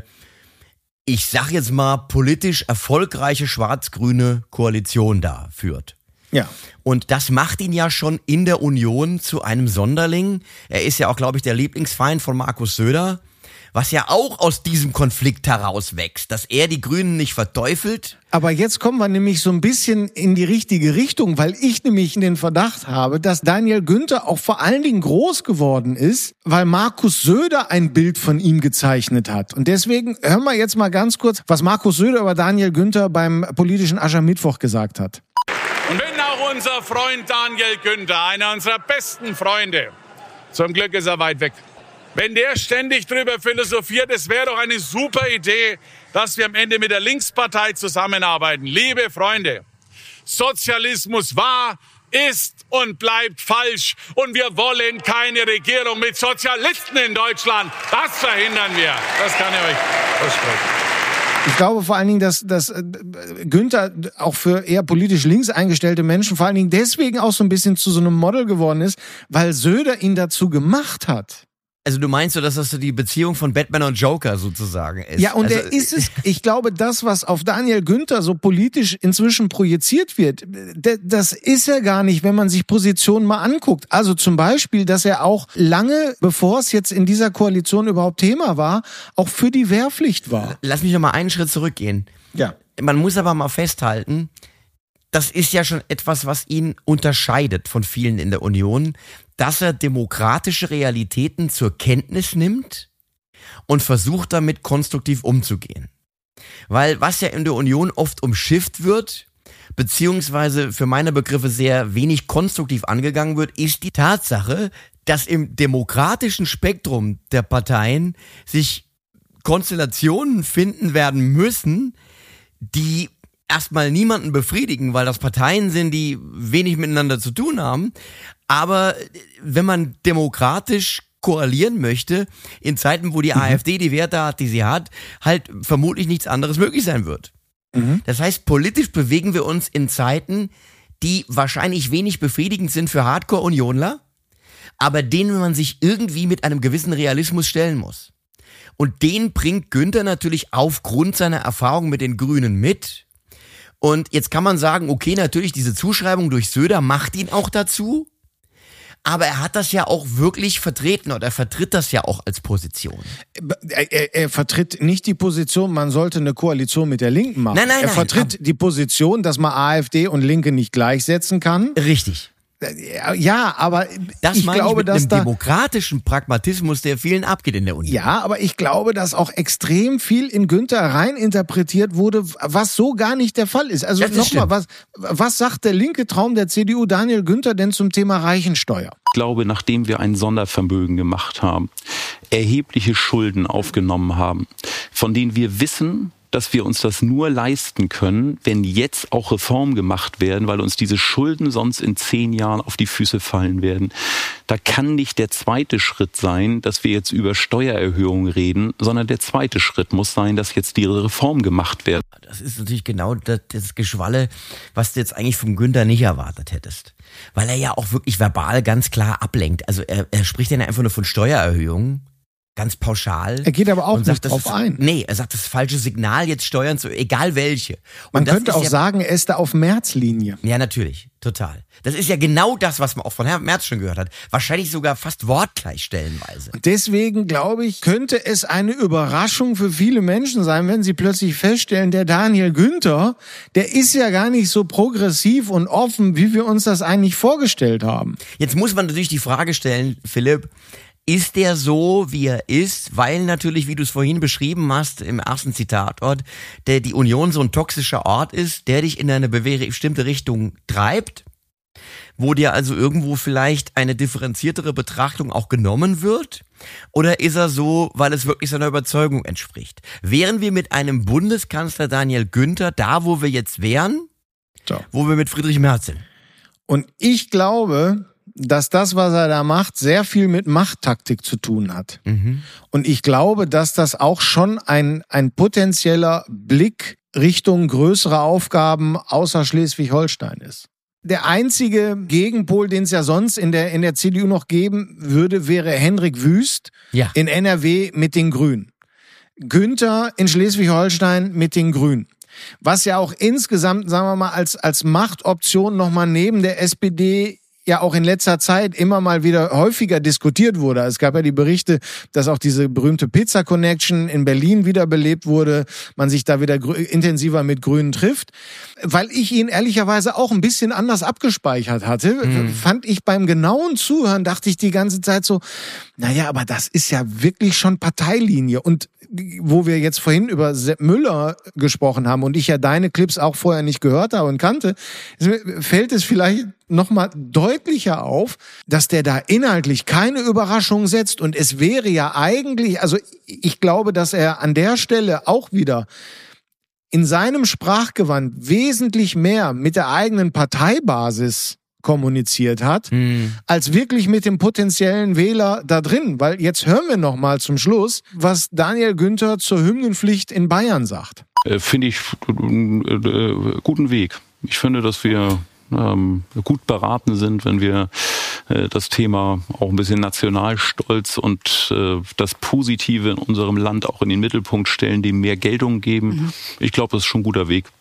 [SPEAKER 2] ich sag jetzt mal, politisch erfolgreiche schwarz-grüne Koalition da führt.
[SPEAKER 1] Ja.
[SPEAKER 2] Und das macht ihn ja schon in der Union zu einem Sonderling. Er ist ja auch, glaube ich, der Lieblingsfeind von Markus Söder. Was ja auch aus diesem Konflikt heraus wächst, dass er die Grünen nicht verteufelt.
[SPEAKER 1] Aber jetzt kommen wir nämlich so ein bisschen in die richtige Richtung, weil ich nämlich den Verdacht habe, dass Daniel Günther auch vor allen Dingen groß geworden ist, weil Markus Söder ein Bild von ihm gezeichnet hat. Und deswegen hören wir jetzt mal ganz kurz, was Markus Söder über Daniel Günther beim politischen Aschermittwoch gesagt hat.
[SPEAKER 13] Und wenn auch unser Freund Daniel Günther, einer unserer besten Freunde, zum Glück ist er weit weg, wenn der ständig drüber philosophiert, es wäre doch eine super Idee, dass wir am Ende mit der Linkspartei zusammenarbeiten. Liebe Freunde, Sozialismus war, ist und bleibt falsch. Und wir wollen keine Regierung mit Sozialisten in Deutschland. Das verhindern wir. Das kann ich euch versprechen.
[SPEAKER 1] Ich glaube vor allen Dingen, dass, dass Günther auch für eher politisch links eingestellte Menschen vor allen Dingen deswegen auch so ein bisschen zu so einem Model geworden ist, weil Söder ihn dazu gemacht hat.
[SPEAKER 2] Also du meinst so, dass das so die Beziehung von Batman und Joker sozusagen ist?
[SPEAKER 1] Ja, und
[SPEAKER 2] also,
[SPEAKER 1] er ist es, ich glaube, das, was auf Daniel Günther so politisch inzwischen projiziert wird, das ist er gar nicht, wenn man sich Positionen mal anguckt. Also zum Beispiel, dass er auch lange, bevor es jetzt in dieser Koalition überhaupt Thema war, auch für die Wehrpflicht war.
[SPEAKER 2] Lass mich noch mal einen Schritt zurückgehen.
[SPEAKER 1] Ja.
[SPEAKER 2] Man muss aber mal festhalten, das ist ja schon etwas, was ihn unterscheidet von vielen in der Union, dass er demokratische Realitäten zur Kenntnis nimmt und versucht damit konstruktiv umzugehen. Weil was ja in der Union oft umschifft wird, beziehungsweise für meine Begriffe sehr wenig konstruktiv angegangen wird, ist die Tatsache, dass im demokratischen Spektrum der Parteien sich Konstellationen finden werden müssen, die erstmal niemanden befriedigen, weil das Parteien sind, die wenig miteinander zu tun haben. Aber wenn man demokratisch koalieren möchte, in Zeiten, wo die mhm. AfD die Werte hat, die sie hat, halt vermutlich nichts anderes möglich sein wird. Mhm. Das heißt, politisch bewegen wir uns in Zeiten, die wahrscheinlich wenig befriedigend sind für Hardcore-Unionler, aber denen man sich irgendwie mit einem gewissen Realismus stellen muss. Und den bringt Günther natürlich aufgrund seiner Erfahrung mit den Grünen mit. Und jetzt kann man sagen, okay, natürlich diese Zuschreibung durch Söder macht ihn auch dazu, aber er hat das ja auch wirklich vertreten oder er vertritt das ja auch als Position.
[SPEAKER 1] Er, er, er vertritt nicht die Position, man sollte eine Koalition mit der Linken machen.
[SPEAKER 2] Nein, nein,
[SPEAKER 1] er
[SPEAKER 2] nein,
[SPEAKER 1] vertritt die Position, dass man AfD und Linke nicht gleichsetzen kann.
[SPEAKER 2] Richtig.
[SPEAKER 1] Ja, aber
[SPEAKER 2] das
[SPEAKER 1] ich
[SPEAKER 2] meine
[SPEAKER 1] glaube,
[SPEAKER 2] ich mit
[SPEAKER 1] dass
[SPEAKER 2] einem
[SPEAKER 1] da
[SPEAKER 2] demokratischen Pragmatismus, der vielen abgeht in der Uni.
[SPEAKER 1] Ja, aber ich glaube, dass auch extrem viel in Günther reininterpretiert wurde, was so gar nicht der Fall ist. Also nochmal, was, was sagt der linke Traum der C D U, Daniel Günther, denn zum Thema Reichensteuer?
[SPEAKER 11] Ich glaube, nachdem wir ein Sondervermögen gemacht haben, erhebliche Schulden aufgenommen haben, von denen wir wissen, dass wir uns das nur leisten können, wenn jetzt auch Reformen gemacht werden, weil uns diese Schulden sonst in zehn Jahren auf die Füße fallen werden. Da kann nicht der zweite Schritt sein, dass wir jetzt über Steuererhöhungen reden, sondern der zweite Schritt muss sein, dass jetzt die Reformen gemacht werden.
[SPEAKER 2] Das ist natürlich genau das, das Geschwalle, was du jetzt eigentlich vom Günther nicht erwartet hättest. Weil er ja auch wirklich verbal ganz klar ablenkt. Also er, er spricht ja einfach nur von Steuererhöhungen. Ganz pauschal.
[SPEAKER 1] Er geht aber auch
[SPEAKER 2] und sagt,
[SPEAKER 1] nicht drauf
[SPEAKER 2] ist,
[SPEAKER 1] ein.
[SPEAKER 2] Nee, er sagt, das falsche Signal, jetzt Steuern zu, egal welche. Und
[SPEAKER 1] Man
[SPEAKER 2] das
[SPEAKER 1] könnte
[SPEAKER 2] ist
[SPEAKER 1] auch
[SPEAKER 2] ja,
[SPEAKER 1] sagen, er ist da auf Merz-Linie.
[SPEAKER 2] Ja, natürlich, total. Das ist ja genau das, was man auch von Herrn Merz schon gehört hat. Wahrscheinlich sogar fast wortgleich stellenweise.
[SPEAKER 1] Und deswegen, glaube ich, könnte es eine Überraschung für viele Menschen sein, wenn sie plötzlich feststellen, der Daniel Günther, der ist ja gar nicht so progressiv und offen, wie wir uns das eigentlich vorgestellt haben.
[SPEAKER 2] Jetzt muss man natürlich die Frage stellen, Philipp, ist der so, wie er ist, weil natürlich, wie du es vorhin beschrieben hast, im ersten Zitatort, der die Union so ein toxischer Ort ist, der dich in eine bestimmte Richtung treibt, wo dir also irgendwo vielleicht eine differenziertere Betrachtung auch genommen wird? Oder ist er so, weil es wirklich seiner Überzeugung entspricht? Wären wir mit einem Bundeskanzler Daniel Günther da, wo wir jetzt wären,
[SPEAKER 1] so.
[SPEAKER 2] wo wir mit Friedrich Merz sind?
[SPEAKER 1] Und ich glaube, dass das, was er da macht, sehr viel mit Machttaktik zu tun hat. Mhm. Und ich glaube, dass das auch schon ein, ein potenzieller Blick Richtung größere Aufgaben außer Schleswig-Holstein ist. Der einzige Gegenpol, den es ja sonst in der, in der C D U noch geben würde, wäre Hendrik Wüst
[SPEAKER 2] ja.
[SPEAKER 1] in N R W mit den Grünen. Günther in Schleswig-Holstein mit den Grünen. Was ja auch insgesamt, sagen wir mal, als, als Machtoption nochmal neben der S P D ja auch in letzter Zeit immer mal wieder häufiger diskutiert wurde. Es gab ja die Berichte, dass auch diese berühmte Pizza-Connection in Berlin wiederbelebt wurde, man sich da wieder gr- intensiver mit Grünen trifft. Weil ich ihn ehrlicherweise auch ein bisschen anders abgespeichert hatte, mhm. fand ich beim genauen Zuhören, dachte ich die ganze Zeit so, naja, aber das ist ja wirklich schon Parteilinie. Und wo wir jetzt vorhin über Sepp Müller gesprochen haben und ich ja deine Clips auch vorher nicht gehört habe und kannte, fällt es vielleicht nochmal deutlicher auf, dass der da inhaltlich keine Überraschung setzt und es wäre ja eigentlich, also ich glaube, dass er an der Stelle auch wieder in seinem Sprachgewand wesentlich mehr mit der eigenen Parteibasis kommuniziert hat, hm. als wirklich mit dem potenziellen Wähler da drin. Weil jetzt hören wir noch mal zum Schluss, was Daniel Günther zur Hymnenpflicht in Bayern sagt.
[SPEAKER 11] Äh, finde ich einen äh, guten Weg. Ich finde, dass wir ähm, gut beraten sind, wenn wir äh, das Thema auch ein bisschen Nationalstolz und äh, das Positive in unserem Land auch in den Mittelpunkt stellen, dem mehr Geltung geben. Mhm. Ich glaube, das ist schon ein guter Weg.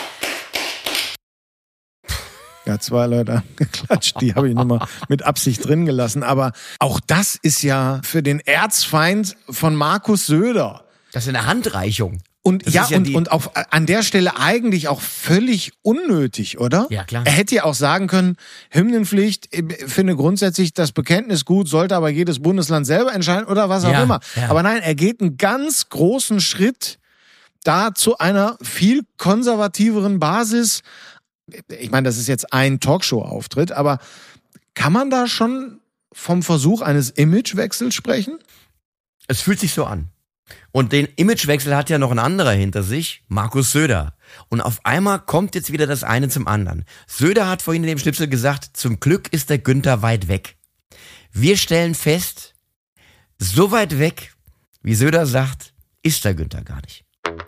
[SPEAKER 1] Ja, zwei Leute haben geklatscht, die habe ich nochmal mit Absicht drin gelassen. Aber auch das ist ja für den Erzfeind von Markus Söder.
[SPEAKER 2] Das ist eine Handreichung.
[SPEAKER 1] Und
[SPEAKER 2] das
[SPEAKER 1] ja,
[SPEAKER 2] ja
[SPEAKER 1] und, und auf, an der Stelle eigentlich auch völlig unnötig, oder?
[SPEAKER 2] Ja, klar.
[SPEAKER 1] Er hätte ja auch sagen können, Hymnenpflicht, ich finde grundsätzlich das Bekenntnis gut, sollte aber jedes Bundesland selber entscheiden oder was auch
[SPEAKER 2] ja,
[SPEAKER 1] immer.
[SPEAKER 2] Ja.
[SPEAKER 1] Aber nein, er geht einen ganz großen Schritt da zu einer viel konservativeren Basis. Ich meine, das ist jetzt ein Talkshow-Auftritt, aber kann man da schon vom Versuch eines Imagewechsels sprechen?
[SPEAKER 2] Es fühlt sich so an. Und den Imagewechsel hat ja noch ein anderer hinter sich, Markus Söder. Und auf einmal kommt jetzt wieder das eine zum anderen. Söder hat vorhin in dem Schnipsel gesagt, zum Glück ist der Günther weit weg. Wir stellen fest, so weit weg, wie Söder sagt, ist der Günther gar nicht.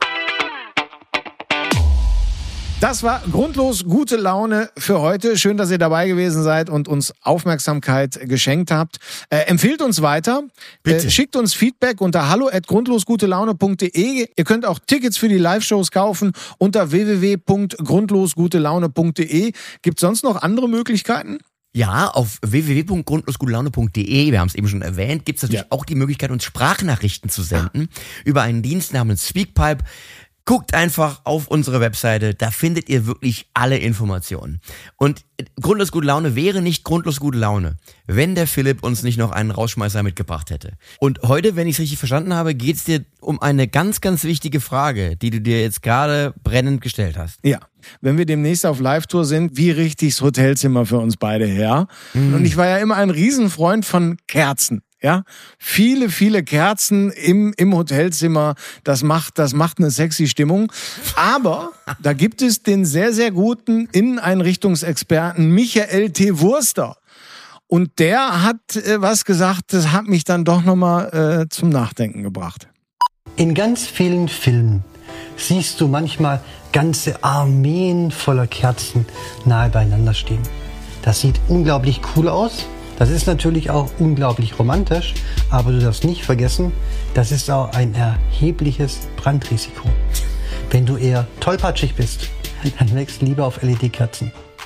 [SPEAKER 1] Das war grundlos gute Laune für heute. Schön, dass ihr dabei gewesen seid und uns Aufmerksamkeit geschenkt habt. Äh, empfehlt uns weiter.
[SPEAKER 2] Bitte.
[SPEAKER 1] Äh, schickt uns Feedback unter hallo at grundlosgutelaune punkt de. Ihr könnt auch Tickets für die Live-Shows kaufen unter w w w punkt grundlosgutelaune punkt de. Gibt es sonst noch andere Möglichkeiten?
[SPEAKER 2] Ja, auf w w w punkt grundlosgutelaune punkt de, wir haben es eben schon erwähnt, gibt es natürlich
[SPEAKER 1] Ja.
[SPEAKER 2] auch die Möglichkeit, uns Sprachnachrichten zu senden über einen Dienst namens Speakpipe. Guckt einfach auf unsere Webseite, da findet ihr wirklich alle Informationen. Und grundlos gute Laune wäre nicht grundlos gute Laune, wenn der Philipp uns nicht noch einen Rausschmeißer mitgebracht hätte. Und heute, wenn ich es richtig verstanden habe, geht es dir um eine ganz, ganz wichtige Frage, die du dir jetzt gerade brennend gestellt hast.
[SPEAKER 1] Ja. Wenn wir demnächst auf Live-Tour sind, wie richte ich's Hotelzimmer für uns beide her? Mhm. Und ich war ja immer ein Riesenfreund von Kerzen. Ja, viele, viele Kerzen im, im Hotelzimmer, das macht, das macht eine sexy Stimmung. Aber da gibt es den sehr, sehr guten Inneneinrichtungsexperten Michael T. Wurster. Und der hat äh, was gesagt, das hat mich dann doch nochmal äh, zum Nachdenken gebracht.
[SPEAKER 14] In ganz vielen Filmen siehst du manchmal ganze Armeen voller Kerzen nahe beieinander stehen. Das sieht unglaublich cool aus. Das ist natürlich auch unglaublich romantisch, aber du darfst nicht vergessen, das ist auch ein erhebliches Brandrisiko. Wenn du eher tollpatschig bist, dann wechsel lieber auf L E D-Kerzen.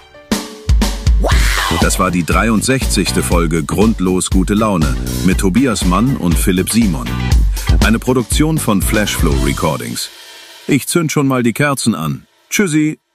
[SPEAKER 3] Das war die dreiundsechzigste Folge Grundlos gute Laune mit Tobias Mann und Philipp Simon. Eine Produktion von Flashflow Recordings. Ich zünd schon mal die Kerzen an. Tschüssi.